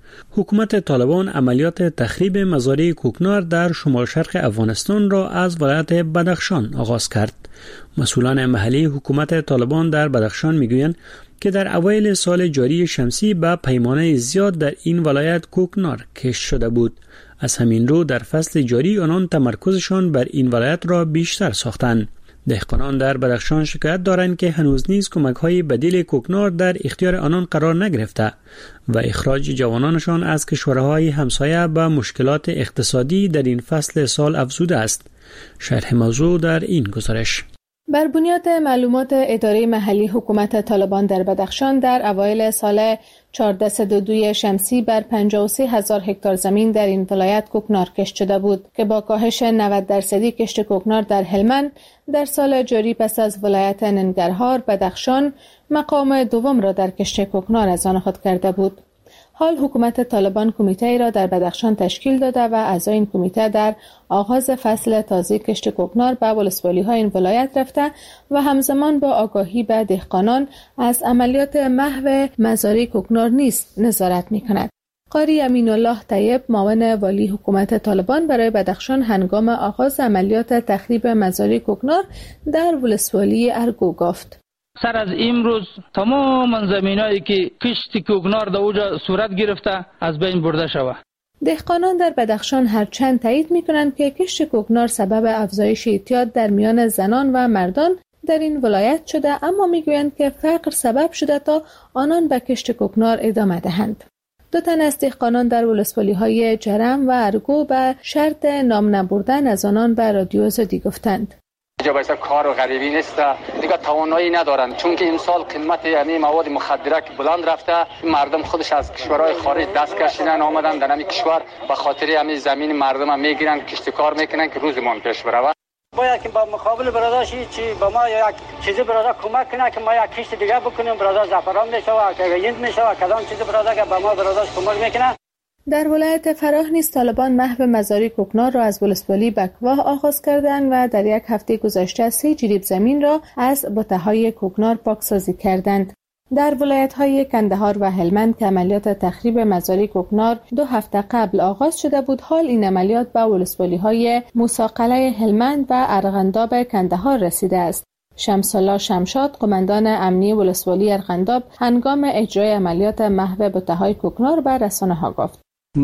حکومت طالبان عملیات تخریب مزارع کوکنار در شمال شرق افغانستان را از ولایت بدخشان آغاز کرد. مسئولان محلی حکومت طالبان در بدخشان میگویند که در اوایل سال جاری شمسی به پیمانه زیاد در این ولایت کوکنار کشت شده بود. از همین رو در فصل جاری آنان تمرکزشان بر این ولایت را بیشتر ساختند. دهقانان در بدخشان شکایت دارند که هنوز نیز کمک‌های بدیل کوکنار در اختیار آنان قرار نگرفته و اخراج جوانانشان از کشورهای همسایه به مشکلات اقتصادی در این فصل سال افزوده است. شرح موضوع در این گزارش. بر بنیاد معلومات اداره محلی حکومت طالبان در بدخشان در اوایل سال چهارده صد و دو شمسی بر پنجاه و سه هزار هکتار زمین در این ولایت کوکنار کشت شده بود که با کاهش نود درصدی کشت کوکنار در هلمند در سال جاری پس از ولایت ننگرهار بدخشان مقام دوم را در کشت کوکنار از آن خود کرده بود. حال حکومت طالبان کمیته را در بدخشان تشکیل داده و اعضای این کمیته در آغاز فصل تازه کشت کوکنار به ولسوالی‌های این ولایت رفته و همزمان با آگاهی به دهقانان از عملیات محو مزارع کوکنار نیز نظارت می‌کند. قاری امین الله طیب معاون والی حکومت طالبان برای بدخشان هنگام آغاز عملیات تخریب مزارع کوکنار در ولسوالی ارگو گفت: سر از امروز تمام زمینایی که کشت کوکنار در اوجا صورت گرفته از بین برده شود. دهقانان در بدخشان هرچند تایید می‌کنند که کشت کوکنار سبب افزایش اعتیاد در میان زنان و مردان در این ولایت شده، اما میگویند که فقر سبب شده تا آنان به کشت کوکنار ادامه دهند. دو تن از دهقانان در ولسوالی‌های جرم و ارگو به شرط نام نبردن از آنان به رادیو آزادی گفتند: اینجا باید کار و غریبی نیست، دیگه توانایی ندارن، چون که امسال قیمت یعنی مواد مخدره که بلند رفته، مردم خودش از کشورهای خارج دست کشیدن آمدن در همین کشور به خاطر همین زمین مردم هم میگیرن، کشت کار میکنن که روزمان پیش بره. باید که با مقابل برادرش چی با ما یک چیزی برادر کمک کنه که ما یک کشت دیگه بکنیم، برادر زعفران میشه و که یند میشه و کدام چیزی برادر که با ما برادرش کمک میکنه. در ولایت فراه نیز طالبان محو مزارع کوکنار را از ولسوالی بکواه آغاز کردند و در یک هفته گذشته سه جریب زمین را از بته‌های کوکنار پاکسازی کردند. در ولایت‌های کندهار و هلمند که عملیات تخریب مزارع کوکنار دو هفته قبل آغاز شده بود، حال این عملیات به ولسوالی‌های موسی-قلعه هلمند و ارغنداب کندهار رسیده است. شمس الله شمشاد، قماندان امنی ولسوالی ارغنداب، هنگام اجرای عملیات محو بته‌های کوکنار به رسانه‌ها گفت: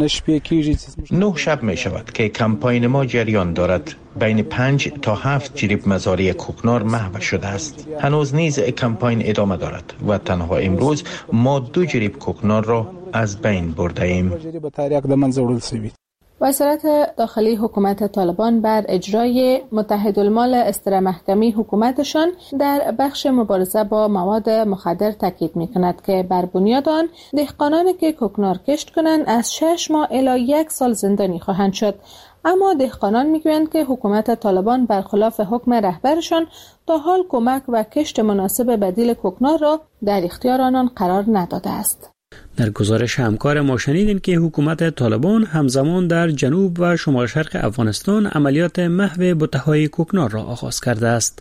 نه شب می شود که کمپاین ما جریان دارد. بین پنج تا هفت جریب مزارع کوکنار محو شده است. هنوز نیز کمپاین ادامه دارد و تنها امروز ما دو جریب کوکنار را از بین برده ایم. وزارت داخلی حکومت طالبان بر اجرای متحدالمال استر محکمی حکومتشان در بخش مبارزه با مواد مخدر تاکید می‌کند که بر بنیاد آن دهقانانی که کوکنار کشت کنند از شش ماه الی یک سال زندانی خواهند شد. اما دهقانان میگویند که حکومت طالبان برخلاف حکم رهبرشان تا حال کمک و کشت مناسب بدیل کوکنار را در اختیار آنان قرار نداده است. در گزارش همکار ما شنیدیم که حکومت طالبان همزمان در جنوب و شمال شرق افغانستان عملیات محو بته‌های کوکنار را آغاز کرده است.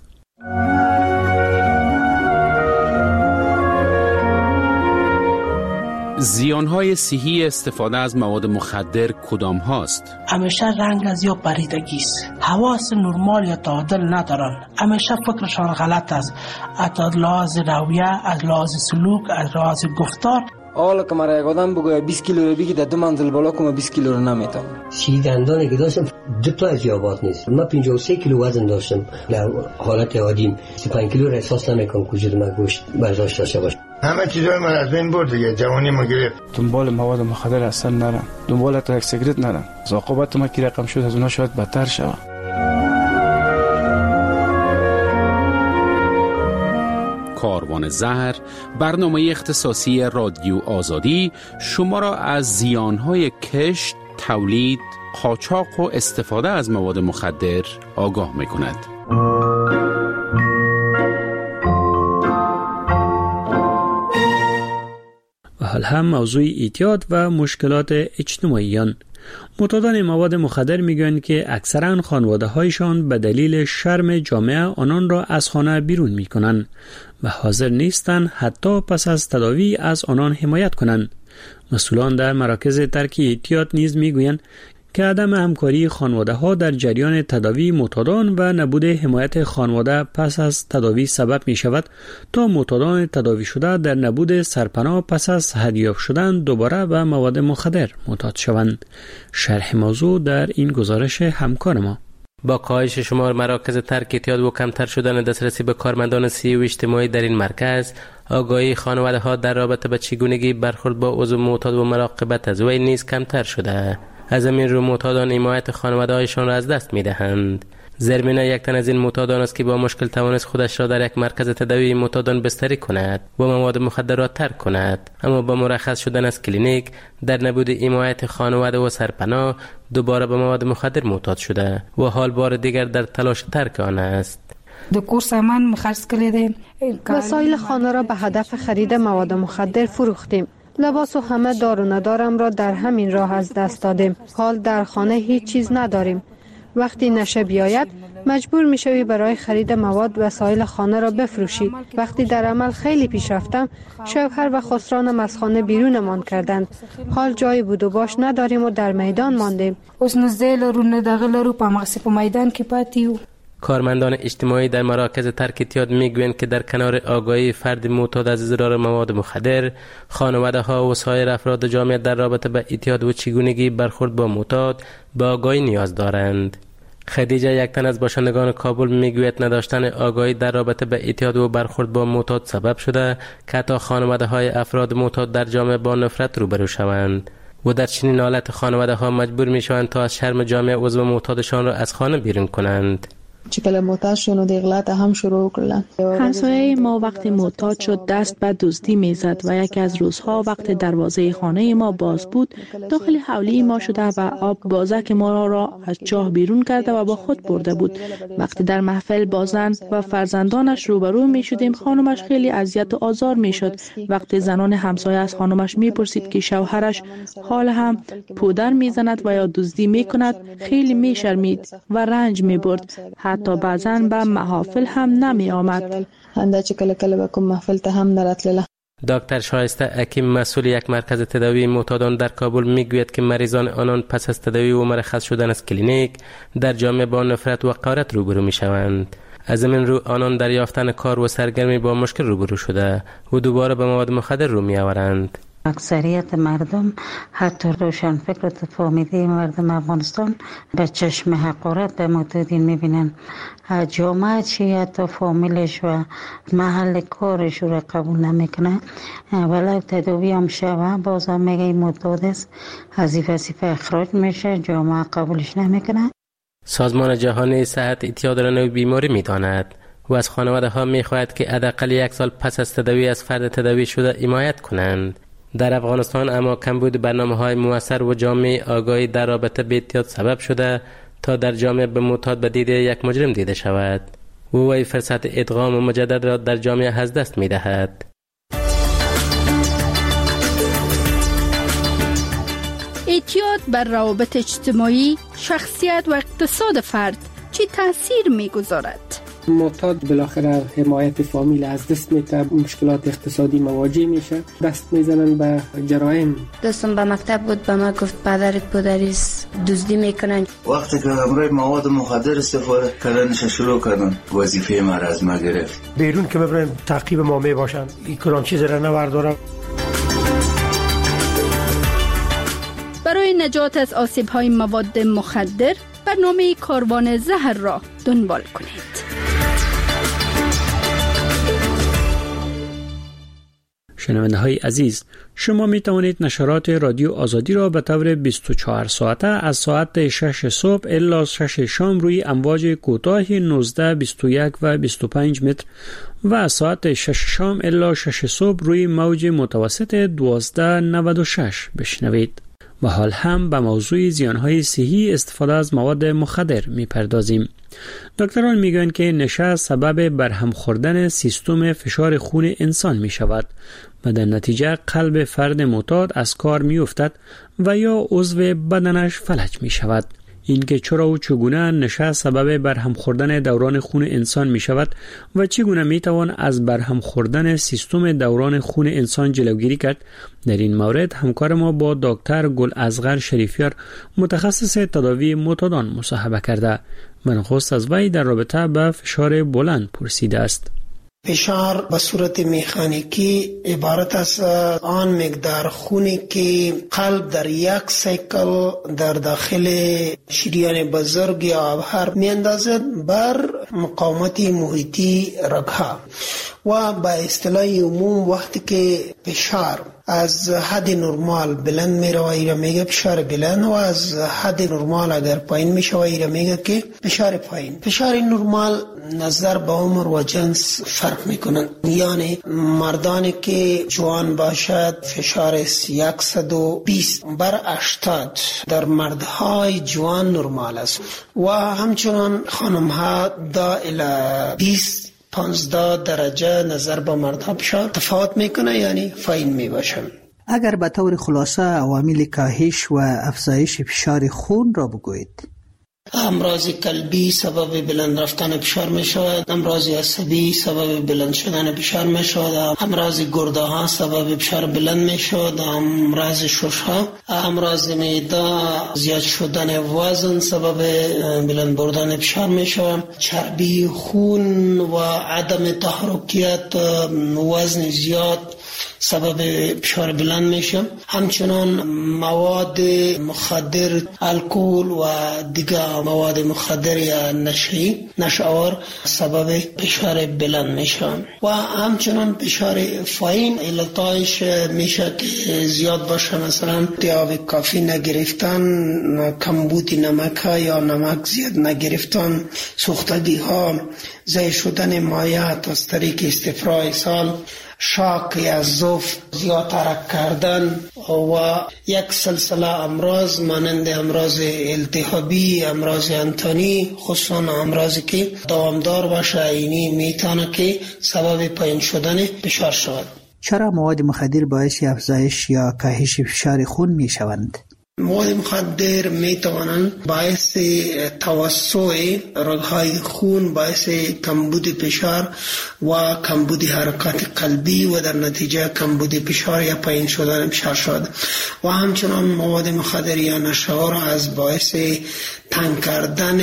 زیانهای صحی استفاده از مواد مخدر کدام هاست؟ همیشه رنگ از یا پریدگی است. حواس نرمال یا تعادل ندارن. همیشه فکرشان غلط است. از لحاظ رویه، از لحاظ سلوک، از لحاظ گفتار. حالا که مرا یک آدم بگوید بیست کیلو رو بگی در دو منزل بالا کنم بیست کیلو رو نمیتونم. سی دندانی که داشتم دو تا از یابات نیست. من پنجاه و سه کیلو وزن داشتم. در حالت عادیم سی و پنج کیلو را احساس نمیکنم که وجود من گوشت برداشت داشته باشه. همه چیزای من از بین برد دیگه، جوانی ما گرفت. دنبال مواد مخدر اصلا نرم، دنبال تا یک سیگرت نرم. عاقبت ما کی رقم شد از اونها شاید بدتر شود. کاروان زهر، برنامه اختصاصی رادیو آزادی شما را از زیانهای کشت، تولید، قاچاق و استفاده از مواد مخدر آگاه می‌کند. و حال هم موضوع اعتیاد و مشکلات اجتماعیان. معتادان مواد مخدر میگویند که اکثرا خانواده‌هایشان به دلیل شرم جامعه آنان را از خانه بیرون میکنند و حاضر نیستند حتی پس از تداوی از آنان حمایت کنند. مسئولان در مراکز ترک احتیاط نیز میگویند که عدم همکاری خانواده ها در جریان تداوی معتادان و نبود حمایت خانواده پس از تداوی سبب می شود تا معتادان تداوی شده در نبود سرپناه پس از هدیاب شدن دوباره به مواد مخدر معتاد شوند. شرح موضوع در این گزارش همکار ما. با کاهش شمار مراکز ترک احتیاط و کمتر شدن دسترسی به کارمندان صحی و اجتماعی در این مرکز، آگاهی خانواده ها در رابطه با چگونگی برخورد با عضو معتاد و مراقبت از وی نیز کمتر شده. از همین رو معتادان حمایت خانواده هایشان را از دست می دهند. زرمینه یک تن از این معتادان است که با مشکل توانست خودش را در یک مرکز تداوی معتادان بستری کند و مواد مخدر را ترک کند، اما با مرخص شدن از کلینیک در نبود حمایت خانواده و سرپناه دوباره به مواد مخدر معتاد شده و حال بار دیگر در تلاش ترک آن است. دو کورس من مخرج کردیم. وسایل خانه را به هدف خرید مواد مخدر فروختیم. لباس و همه دار و ندارم را در همین راه از دست دادیم. حال در خانه هیچ چیز نداریم. وقتی نشه بیاید مجبور میشوی برای خرید مواد وسایل خانه را بفروشی. وقتی در عمل خیلی پیش رفتم، شوهر و خسرانم از خانه بیرونمان کردند. حال جای بود و باش نداریم و در میدان ماندیم. اوس نزدیل رو نداغل رو په مغسی په میدان کې پاتیو. کارمندان اجتماعی در مراکز ترک احتیاط میگویند که در کنار آگاهی فرد معتاد از اضرار مواد مخدر، خانواده ها و سایر افراد جامعه در رابطه با احتیاط و چگونگی برخورد با معتاد به آگاهی نیاز دارند. خدیجه، یک تن از باشندگان کابل، میگوید نداشتن آگاهی در رابطه با احتیاط و برخورد با معتاد سبب شده که حتی خانواده های افراد معتاد در جامعه با نفرت روبرو شوند و در چنین حالت خانواده ها مجبور می شوند تا از شرم جامعه عضو معتادشان را از خانه بیرون کنند. چې کله معتاد شو نو د اغلا ته هم شروع کړل. همسایه ما وقتی معتاد شد دست به دزدی میزد و یکی از روزها وقتی دروازه خانه ما باز بود داخل حولی ما شده و آب بازک ما را از چاه بیرون کرده و با خود برده بود. وقتی در محفل با زن و فرزندانش روبرو می شدیم خانمش خیلی اذیت و آزار می شد. وقتی زنان همسایه از خانمش می پرسید که شوهرش حال هم پودر می زند و یا دزدی می کند خیلی می شرمید و رنج می برد. حتی بعضاً به محافل هم نمی آمد. انده چې کله کله به کوم محفل ته هم نراتله. دکتر شایسته حکیم، مسئول یک مرکز تداوی معتادان در کابل، میگوید که مریضان آنان پس از تداوی و مرخص شدن از کلینیک در جامعه با نفرت و حقارت روبرو می شوند. از این رو آنان در یافتن کار و سرگرمی با مشکل روبرو شده و دوباره به مواد مخدر رو می آورند. اکثریت مردم حتی روشن فکر و فامیده مردم افغانستان به چشم حقارت به معتادین میبینن. جامعه چی حتی فامیلش و محل کارش رو قبول نمیکنه. ولی تداوی هم شوه باز هم میگه معتاد است، از وظیفه اخراج میشه، جامعه قبولش نمیکنه. سازمان جهانی صحت اعتیاد را نوع بیماری میداند و از خانواده ها میخواهد که حداقل یک سال پس از تداوی از فرد تداوی شده حمایت کنند. در افغانستان اما کمبود برنامه‌های موثر و جامع آگاهی در رابطه با احتیاط سبب شده تا در جامعه به معتاد به دید یک مجرم دیده شود و وی فرصت ادغام و مجدد را در جامعه از دست می‌دهد. احتیاط بر روابط اجتماعی، شخصیت و اقتصاد فرد چه تاثیر می‌گذارد؟ معتاد بالاخره حمایت فامیل از دست میده، مشکلات اقتصادی مواجه میشه، دست میزنن به جرایم. دوستم به مکتب بود به ما گفت پدرت پدریست دزدی میکنن. وقتی که امروز مواد مخدر استفاده کردنش شروع کردن وظیفه ما را از ما گرفت. بیرون که ببرن تعقیب ما می باشن، این کلان چیز را نوردارم. برای نجات از آسیب‌های مواد مخدر برنامه کاروان زهر را دنبال کنید. شنونده های عزیز، شما می توانید نشرات رادیو آزادی را به طور بیست و چهار ساعته از ساعت شش صبح الی شش شام روی امواج کوتاه نوزده، بیست و یک و بیست و پنج متر و از ساعت شش شام الی شش صبح روی موج متوسط دوازده نود و شش بشنوید. و حال هم به موضوع زیانهای صحی استفاده از مواد مخدر می پردازیم. دکتران می گویند که نشه سبب برهم خوردن سیستم فشار خون انسان می شود و در نتیجه قلب فرد معتاد از کار می افتد و یا عضو بدنش فلج می شود. اینکه چرا و چگونه نشه سبب برهم خوردن دوران خون انسان می شود و چگونه می توان از برهم خوردن سیستم دوران خون انسان جلوگیری کرد. در این مورد همکار ما با دکتر گل اصغر شریفیار متخصص تداوی معتادان مصاحبه کرده. نخست از وی در رابطه با فشار بلند پرسیده است. فشار به صورت مکانیکی عبارت از آن مقدار خونی که قلب در یک سیکل در داخل شریان بزرگ یا آبهر می اندازد بر مقاومت محیطی رگها و با اصطلاح عموم وقتی که فشار از حد نرمال بلند می روه ایره میگه فشار بلند و از حد نرمال اگر پایین می شوه ایره میگه که فشار پایین. فشار نرمال نظر به عمر و جنس فرق می کنند، یعنی مردانی که جوان باشد فشار صد و بیست بر هشتاد در مردهای جوان نرمال است و همچنان خانم ها دا الی بیست پانزده درجه نظر به مردها فشار تفاوت میکنه، یعنی پایین میباشه. اگر به طور خلاصه عوامل کاهش و افزایش فشار خون را بگویید. امراض قلبی سبب بلند رفتن فشار می شود، امراض عصبی سبب بلند شدن فشار می شود، امراض گرده ها سبب فشار بلند می شود، امراض شش ها، امراض معده زیاد شدن وزن سبب بلند بردن فشار می شود، چربی خون و عدم تحرکیت وزن زیاد سبب فشار بلند میشه. همچنان مواد مخدر، الکل و دیگر مواد مخدر یا نشه‌ای نشه‌آور سبب فشار بلند میشه و همچنان فشار پایین علتایش میشه که زیاد باشه، مثلا آب کافی نگرفتن، کمبود نمک یا نمک زیاد نگرفتن، سوختگی ها، ضعیف شدن مایعات از طریق استفراغ سال، شاک یا ضعف، زیاد حرکت کردن و یک سلسله امراض مانند امراض التهابی، امراض انتانی، خصوصا امراضی که دوامدار باشه اینی میتونه که سبب پایین شدن فشار شود. چرا مواد مخدر باعث افزایش یا کاهش فشار خون می شوند؟ مواد مخدر می توانند باعث توسع رگهای خون، باعث کمبود فشار و کمبود حرکات قلبی و در نتیجه کمبود فشار یا پایین شدن فشار شود و همچنان مواد مخدر یا نشه‌آور از باعث تنگ کردن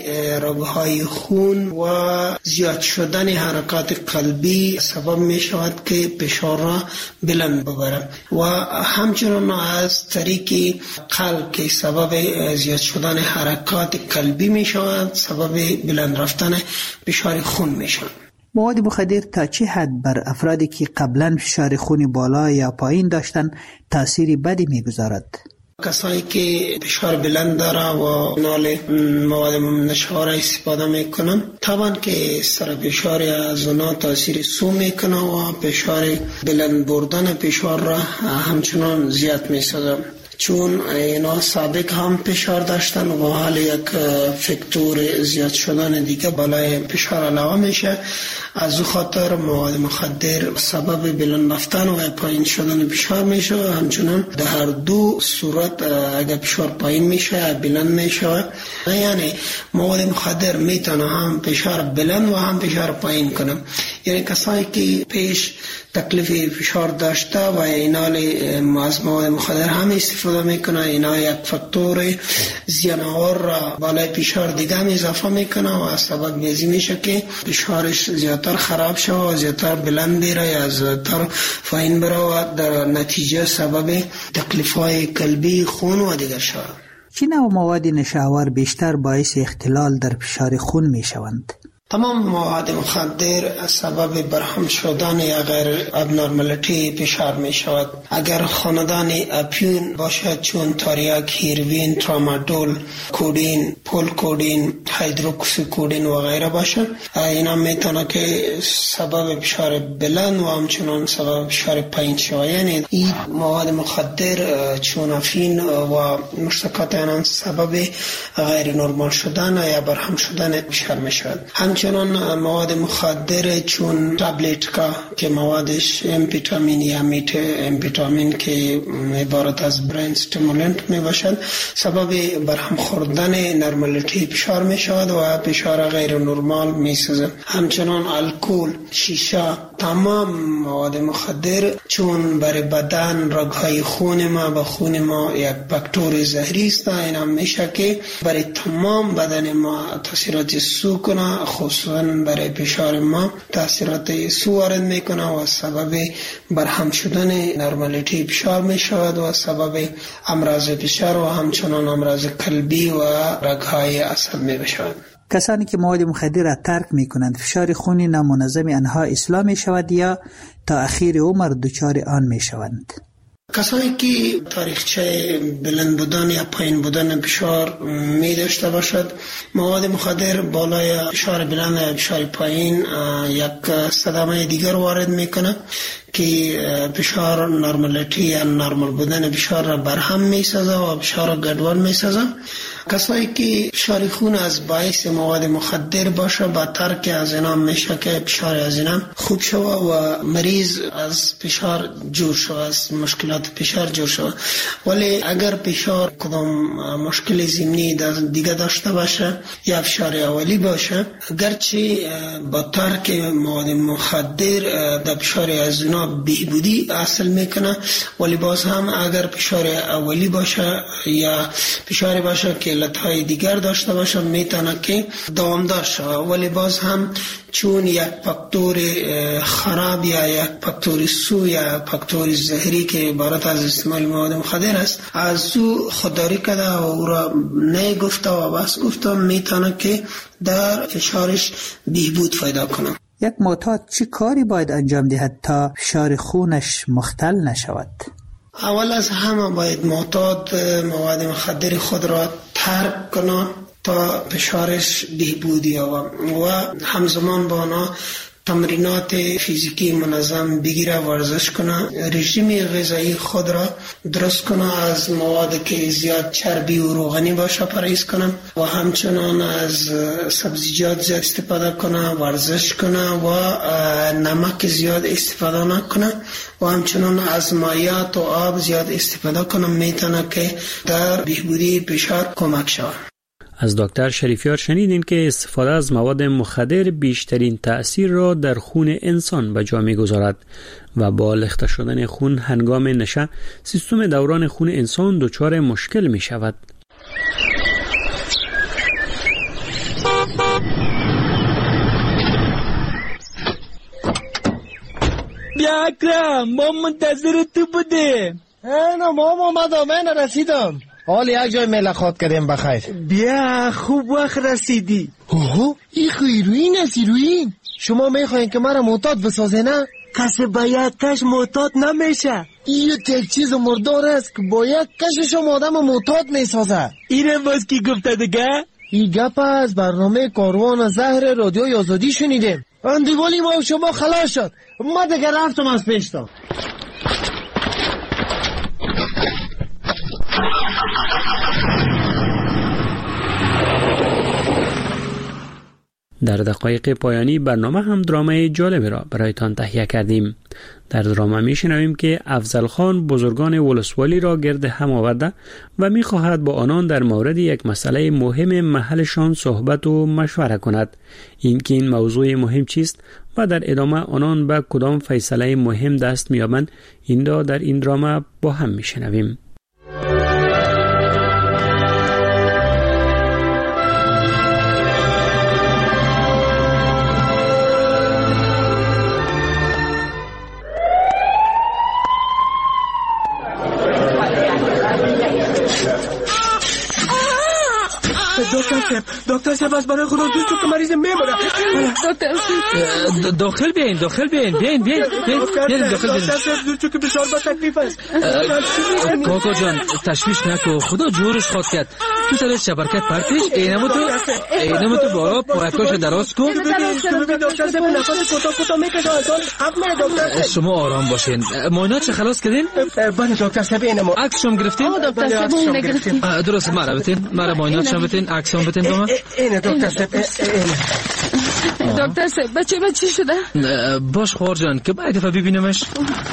رگهای خون و زیاد شدن حرکات قلبی سبب می شود که فشار را بلند ببرد و همچنان از طریق قلب که سبب زیاد شدن حرکات قلبی می شود سبب بلند رفتن فشار خون می شود. مواد مخدر تا چه حد بر افرادی که قبلا فشار خون بالا یا پایین داشتن تأثیر بدی می گذارد؟ کسایی که فشار بلند داره و نال مواد نشه‌آور استفاده میکنن طبعا که سر فشار از اونا تاثیر سو میکنه و فشار بلند بردن فشار را همچنان زیاد میسازه، چون اینا سابق هم فشار داشتن و حال یک فاکتور زیاد شدن دیگه بالای فشار علاوه میشه. از او خاطر مواد مخدر سبب بلند رفتن و پایین شدن فشار میشه. همچنان در هر دو صورت اگر فشار پایین میشه بلند میشه، یعنی مواد مخدر میتونه هم فشار بلند و هم فشار پایین کنه. یعنی کسایی که پیش تکلیف فشار داشته و اینال از مواد مخدر هم استفاده میکنه، اینا یک فاکتور زیان‌آور را بالای فشار دیگه هم اضافه میکنه و سبب میزی میشه که فشارش زیادتر خراب شد و زیادتر بلند بیره یا زیادتر پایین بره و در نتیجه سبب تکلیف‌های قلبی، خون و دیگر شود. چه نوع مواد نشه‌آور بیشتر باعث اختلال در فشار خون میشوند؟ تمام مواد مخدر سبب برهم شدن یا غیر ابنورمالیتی فشار می شود. اگر خاندان اپیون باشد چون تریاک، هیروین، ترامادول، کودین، پول کودین، هیدروکسی کودین و غیره باشد، اینا میتونه که سبب فشار بلند و همچنان سبب فشار پایین شود. یعنی این مواد مخدر چون افین و مشتقات آن سبب غیر نرمال شدن یا برهم شدن فشار می شود. همچنان مواد مخدر چون تابلتکا که موادش امفیتامین یا میت امفیتامین که عبارت از برین استیمولنت می باشد سبب برهم خوردن نرمالیتی فشار می شود و فشار غیر نرمال می سازد. همچنان الکل، شیشه، تمام مواد مخدر چون برای بدن رگهای خون ما و خون ما یک فاکتور زهری است، این هم میشه که برای تمام بدن ما تاثیرات سو کنه، خصوصا برای فشار ما تاثیرات سو وارد میکنه و سبب برهم شدن نرمالیتی فشار میشود و سبب امراض فشار و همچنان امراض قلبی و رگهای عصب میشود. کسانی که مواد مخدر را ترک می کنند فشار خون نامنظم آنها اصلاح می شود یا تا اخیر عمر دچار آن می شوند؟ کسانی که تاریخچه بلند بودن یا پایین بودن فشار می داشته باشد، مواد مخدر بالای فشار بلند یا فشار پایین یک صدمه دیگر وارد میکنه که فشار نرمالیتی یا نرمال بودن فشار را برهم می سازه و فشار را گډوډ می سازه. کسایی که فشار خون از باعث مواد مخدر باشه با ترک از اینا میشه که فشار از اینا خوب شوه و مریض از فشار جور شوه، از مشکلات فشار جور شوه. ولی اگر فشار کدام مشکل ضمنی دیگه داشته باشه یا فشار اولی باشه، گرچه با ترک مواد مخدر در فشار از اینا بهبودی حاصل میکنه، ولی باز هم اگر فشار اولی باشه یا فشار باشه که علتهای دیگر داشته باشه میتونه که دوامدار شود، ولی باز هم چون یک فاکتور خراب یا یک فاکتور سو یا فاکتور زهری که عبارت از استعمال مواد مخدر است از او خودداری کرده و او را نگفته و بس گفته، میتونه که در فشارش بهبود پیدا کنه. یک معتاد چه کاری باید انجام دهد تا فشار خونش مختل نشود؟ اول از همه باید معتاد مواد مخدر خود را ترک کنه تا فشارش بهبود یابد و همزمان با آنها تمرینات فیزیکی منظم بگیره، ورزش کنه، رژیم غذایی خود را درست کنه، از مواد که زیاد چربی و روغنی باشه پرهیز کنه و همچنان از سبزیجات زیاد استفاده کنه، ورزش کنه و نمک زیاد استفاده نکنه و همچنان از مایعات و آب زیاد استفاده کنه، میتونه که در بهبودی فشار کمک شود. از دکتر شریفیار شنیدین که استفاده از مواد مخدر بیشترین تأثیر را در خون انسان به جا می‌گذارد و با لخته شدن خون هنگام نشه سیستم دوران خون انسان دچار مشکل می شود. بیا اکرم، ما منتظر تو بودیم. اینا ما اومدم، من رسیدم. حال یک جای ملاقات کردیم بخیر. بیا خوب وقت رسیدی. اوه این خیروین است ایروین. شما میخواین که مرا معتاد بسازه نه؟ کسی باید کش معتاد نمیشه. این یک چیز مردار است که باید کشش آدم معتاد میسازه. اینه باز کی گفته دیگه؟ این گپ از برنامه کاروان زهر رادیوی آزادی شنیدیم. اندیوالی ما شما خلاص شد. ما دیگه رفتم از پیشتم. در دقایق پایانی برنامه هم درامای جالبی را برایتان تهیه کردیم. در درامه می شنویم که افضل خان بزرگان ولسوالی را گرد هم آورده و می خواهد با آنان در مورد یک مسئله مهم محلشان صحبت و مشوره کند. این که این موضوع مهم چیست و در ادامه آنان به کدام فیصله مهم دست می یابند، این را در این درامه با هم می شنویم. دکتر صاحب از برای خدا دوست که مریض میمونه. داخل بیاین داخل بیاین بیاین بیاین بیاین داخل بیاین. دکتر صاحب دوست که بسیار با تکلیف است. کاکا جان تشویش نکو، خدا جورش خواد کرد. تو سر شبرکت پرتش اینمو تو اینمو تو بارا پرکاش دراز کن. دکتر صاحب نفس کوتاه کوتاه میکشه اصلا حق نه دکتر. شما آرام باشین. معاینات چه خلاص کردین؟ بله دکتر صاحب اینمو عکس شما گرفتین؟ آه دکتر صاحب اون گرفتین. درست مرا بتین مرا معاینات شما بتین عکس هم بتین تو. اینه دکتر صاحب دکتر صاحب بچه من چی شده؟ باش خوار جان که باید دفعه ببینمش.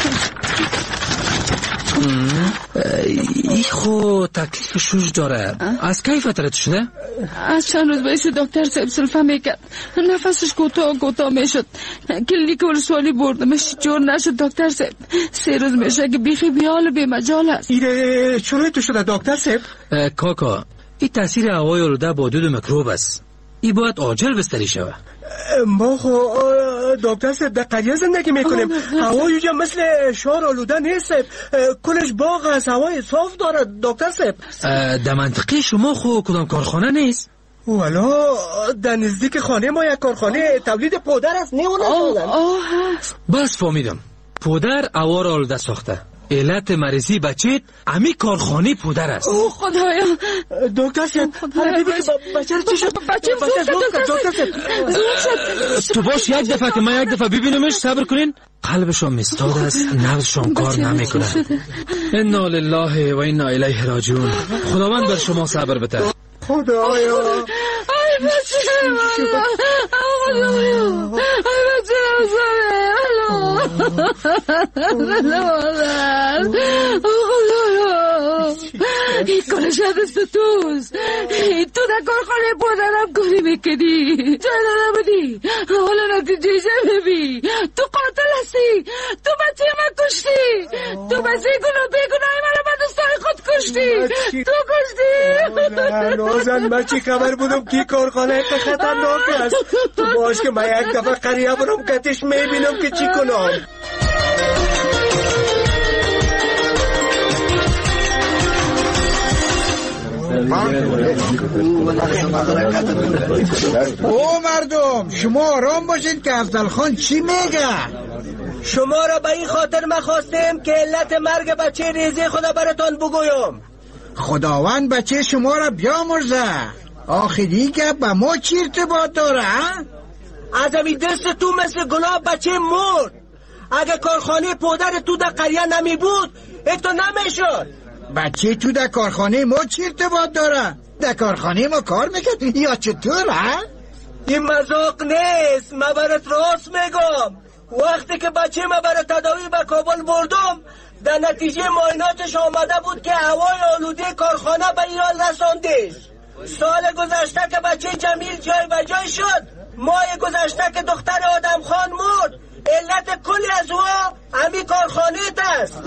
ای خو تکلیف شوش داره. از کی فترت شده؟ از چند روز باید دکتر صاحب سلفه میکرد، نفسش کوتاه کوتاه میشد. کلینیک ولسوالی بردمش جور نشد دکتر صاحب. سه روز میشه که بیخی بیال بی مجال است. ایره چرا تو شده دکتر صاحب؟ کاکا این تاثیر هوای آلوده با دود میکروب است. ای باید عاجل بستری شود. ما خو دکتر صاحب در قریه زندگی میکنیم. هوای اینجا مثل شهر آلوده نیست. کلش باغ است، هوای صاف داره دکتر صاحب. در منطقه شما خو کدام کارخانه نیست؟ والا در نزدیک خانه ما یک کارخانه تولید پودر است. نه اون هست. بس فهمیدم. پودر هوا را آلوده ساخته. علت مریضی بچه امی کارخانه پودر است. اوه خدایا دکتر صاحب بچه چی شد؟ بچه زود شد. تو باش یک دفعه که من یک دفعه ببینمش صبر کنین. قلبشون مستاد است، نبضشون کار نمیکنه. انا لله و انا الیه راجعون. خداوند بر شما صبر بده. خدایا ای بچه خدایا ای بچه این کارش دست توست. تو در کارخانه پودرم کاری میکنی، جای نبودی، حالا نتیجه ببین. تو قاتل هستی، تو بچه من کشتی، تو بچه گناه بگناهی من با دوستای خود کشتی، تو کشتی. نازن من چی خبر بودم که کارخانه خطرناک است. تو باش که من یک دفعه قریه برم کتش میبینم که چی کنم. او مردم شما آرام باشید که افضل خان چی میگه؟ شما را به این خاطر ما خواستیم که علت مرگ بچه ریزی خدا براتون بگویم. خداوند بچه شما را بیامرزه. آخری که به ما چی ارتباط داره؟ از امی دست تو مثل گناه بچه مرد. اگه کارخانه پودر تو در قریه نمی بود ایتو نمیشد. بچه تو در کارخانه ما چی ارتباط داره؟ در کارخانه ما کار میکرد یا چطور ها؟ این مذاق نیست، من برات راست میگم. وقتی که بچه من برای تداوی به کابل بردم در نتیجه معایناتش آمده بود که هوای آلوده کارخانه به ایران رساندش. سال گذشته که بچه جمیل جای به جای شد، ماه گذشته که دختر آدم خان مرد، علت کلی از او همی کارخانه است.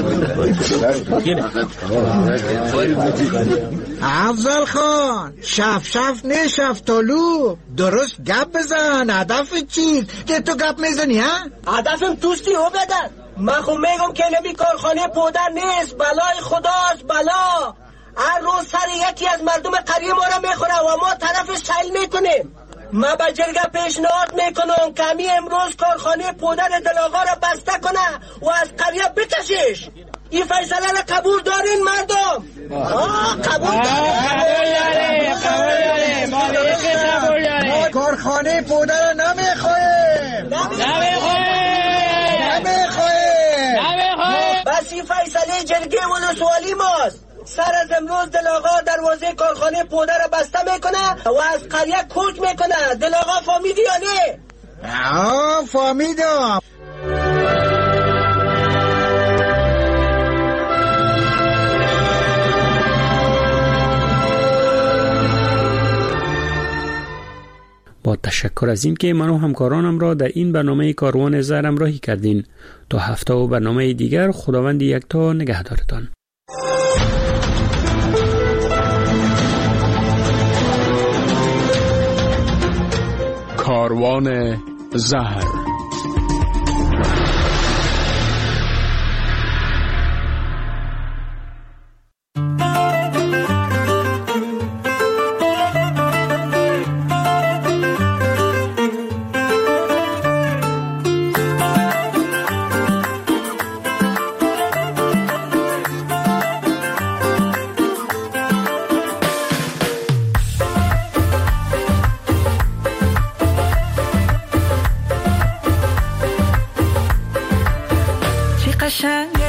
افضل خان شف شف نه شفتالو درست گپ بزن. هدف چیست که تو گپ میزنی ها؟ هدفم توستی او بدن. من خو میگم که نمی کارخانه پودر نیست، بلای خداست بلا. هر روز سر یکی از مردم قریه ما را میخوره و ما طرف سیل میکنیم. ما به جرگه پیشنهاد میکنم که همی امروز کارخانه پودر دلاغا را بسته کنه و از قریه بکشش. این فیصله را قبول دارین مردم؟ آه قبول دارین؟ قبول دارین؟ ما کارخانه پودر را نمیخواهیم. نمیخواهیم نمیخواهیم بس این فیصله جرگه ولسوالی ماست. سر از امروز دلاغا دروازه کارخانه پودر را بسته میکنه و از قریه کوچ میکنه. دلاغا فهمیدی یا نه؟ آه فهمیدم. با تشکر از این که من و همکارانم را در این برنامه کاروان زهر همراهی کردین. تا هفته و برنامه دیگر خداوند یکتا نگهدارتان. کاروان زهر. شهر